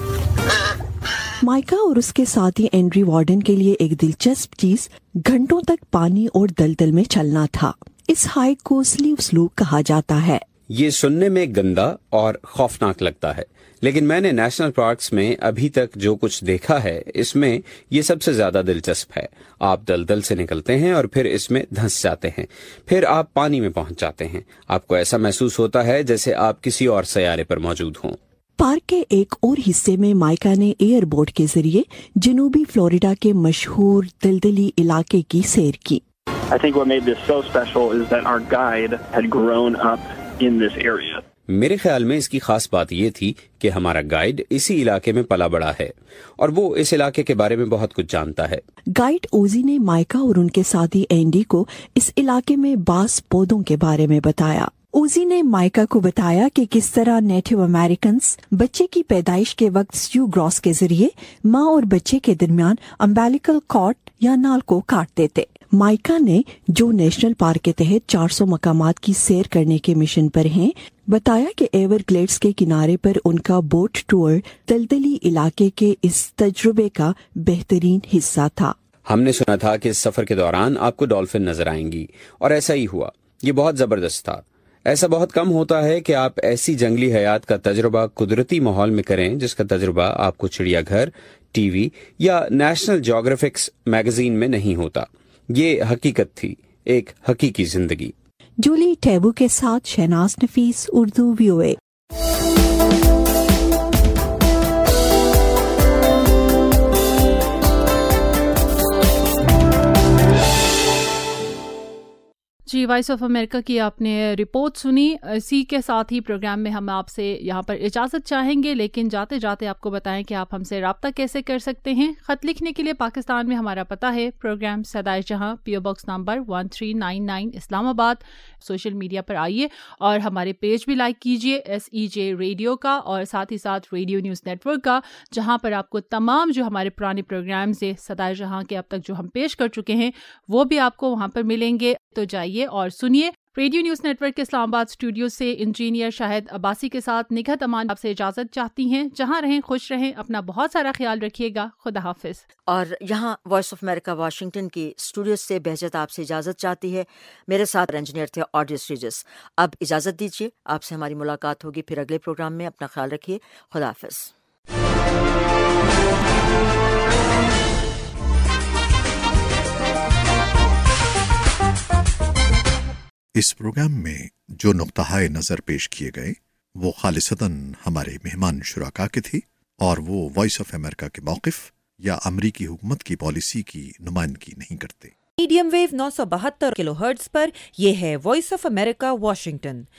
[SPEAKER 9] माइका और उसके साथी एंड्री वार्डन के लिए एक दिलचस्प चीज घंटों तक पानी और दलदल में चलना था। इस हाइक को स्लीव स्लूप कहा जाता है।
[SPEAKER 10] ये सुनने में गंदा और खौफनाक लगता है, लेकिन मैंने नेशनल पार्क्स में अभी तक जो कुछ देखा है इसमें ये सबसे ज्यादा दिलचस्प है। आप दलदल से निकलते हैं और फिर इसमें धंस जाते हैं, फिर आप पानी में पहुंच जाते हैं। आपको ऐसा महसूस होता है जैसे आप किसी और सैयारे पर मौजूद हों।
[SPEAKER 9] पार्क के एक और हिस्से में माइका ने एयरबोट के जरिए जनूबी फ्लोरिडा के मशहूर दलदली इलाके की सैर की।
[SPEAKER 13] I think what made this so special is that our guide had grown up in this area.
[SPEAKER 10] मेरे ख्याल में इसकी खास बात ये थी कि हमारा गाइड इसी इलाके में पला बड़ा है और वो इस इलाके के बारे में बहुत कुछ जानता है।
[SPEAKER 9] गाइड ओजी ने माइका और उनके साथी एंडी को इस इलाके में बांस पौधों के बारे में बताया। ओजी ने माइका को बताया कि किस तरह नेटिव अमेरिकन बच्चे की पैदाइश के वक्त स्यू ग्रॉस के जरिए माँ और बच्चे के दरमियान अम्बेलिकल कॉर्ड या नाल को काट देते। माइका ने, जो नेशनल पार्क के तहत चार सौ मकामात की सैर करने के मिशन पर हैं, बताया कि एवरग्लेड्स के किनारे पर उनका बोट टूर दलदली इलाके के इस तजुर्बे का बेहतरीन हिस्सा था।
[SPEAKER 10] हमने सुना था कि इस सफर के दौरान आपको डॉल्फिन नजर आएंगी और ऐसा ही हुआ। ये बहुत जबरदस्त था। ऐसा बहुत कम होता है कि आप ऐसी जंगली हयात का तजुर्बा कुदरती माहौल में करें जिसका तजुर्बा आपको चिड़ियाघर, टीवी या नेशनल ज्योग्राफिक्स मैगजीन में नहीं होता। ये हकीकत थी, एक हकीकी जिंदगी।
[SPEAKER 9] जूली टैबू के साथ शहनाज नफीस, उर्दू वीओए।
[SPEAKER 2] جی، وائس آف امریکہ کی آپ نے رپورٹ سنی. اسی کے ساتھ ہی پروگرام میں ہم آپ سے یہاں پر اجازت چاہیں گے، لیکن جاتے جاتے آپ کو بتائیں کہ آپ ہم سے رابطہ کیسے کر سکتے ہیں. خط لکھنے کے لیے پاکستان میں ہمارا پتہ ہے پروگرام صدائے جہاں، P O box number one three nine nine Islamabad. Social media پر آئیے اور ہمارے پیج بھی لائک کیجیے ایس ای جے ریڈیو کا، اور ساتھ ہی ساتھ ریڈیو نیوز نیٹ ورک کا، جہاں پر آپ کو تمام جو ہمارے پرانے پروگرامز ہیں صدائے جہاں کے اب تک جو ہم پیش کر چکے ہیں وہ بھی آپ کو وہاں پر ملیں گے. تو جائیے اور سنیے. ریڈیو نیوز نیٹ ورک کے اسلام آباد اسٹوڈیو سے انجینئر شاہد عباسی کے ساتھ نگہت امان آپ سے اجازت چاہتی ہیں. جہاں رہیں خوش رہیں، اپنا بہت سارا خیال رکھیے گا. خدا حافظ.
[SPEAKER 1] اور یہاں وائس آف امریکہ واشنگٹن کی اسٹوڈیو سے بہجت آپ سے اجازت چاہتی ہے. میرے ساتھ انجینئر تھے آڈیس ریجس. اب اجازت دیجیے، آپ سے ہماری ملاقات ہوگی پھر اگلے پروگرام میں. اپنا خیال رکھیے. خدا حافظ.
[SPEAKER 11] اس پروگرام میں جو نقطہ نظر پیش کیے گئے وہ خالصتاً ہمارے مہمان شرکا کے تھے، اور وہ وائس آف امریکہ کے موقف یا امریکی حکومت کی پالیسی کی نمائندگی نہیں کرتے.
[SPEAKER 12] میڈیم ویو نو سو بہتر کلو ہرٹز پر یہ ہے وائس آف امریکہ واشنگٹن.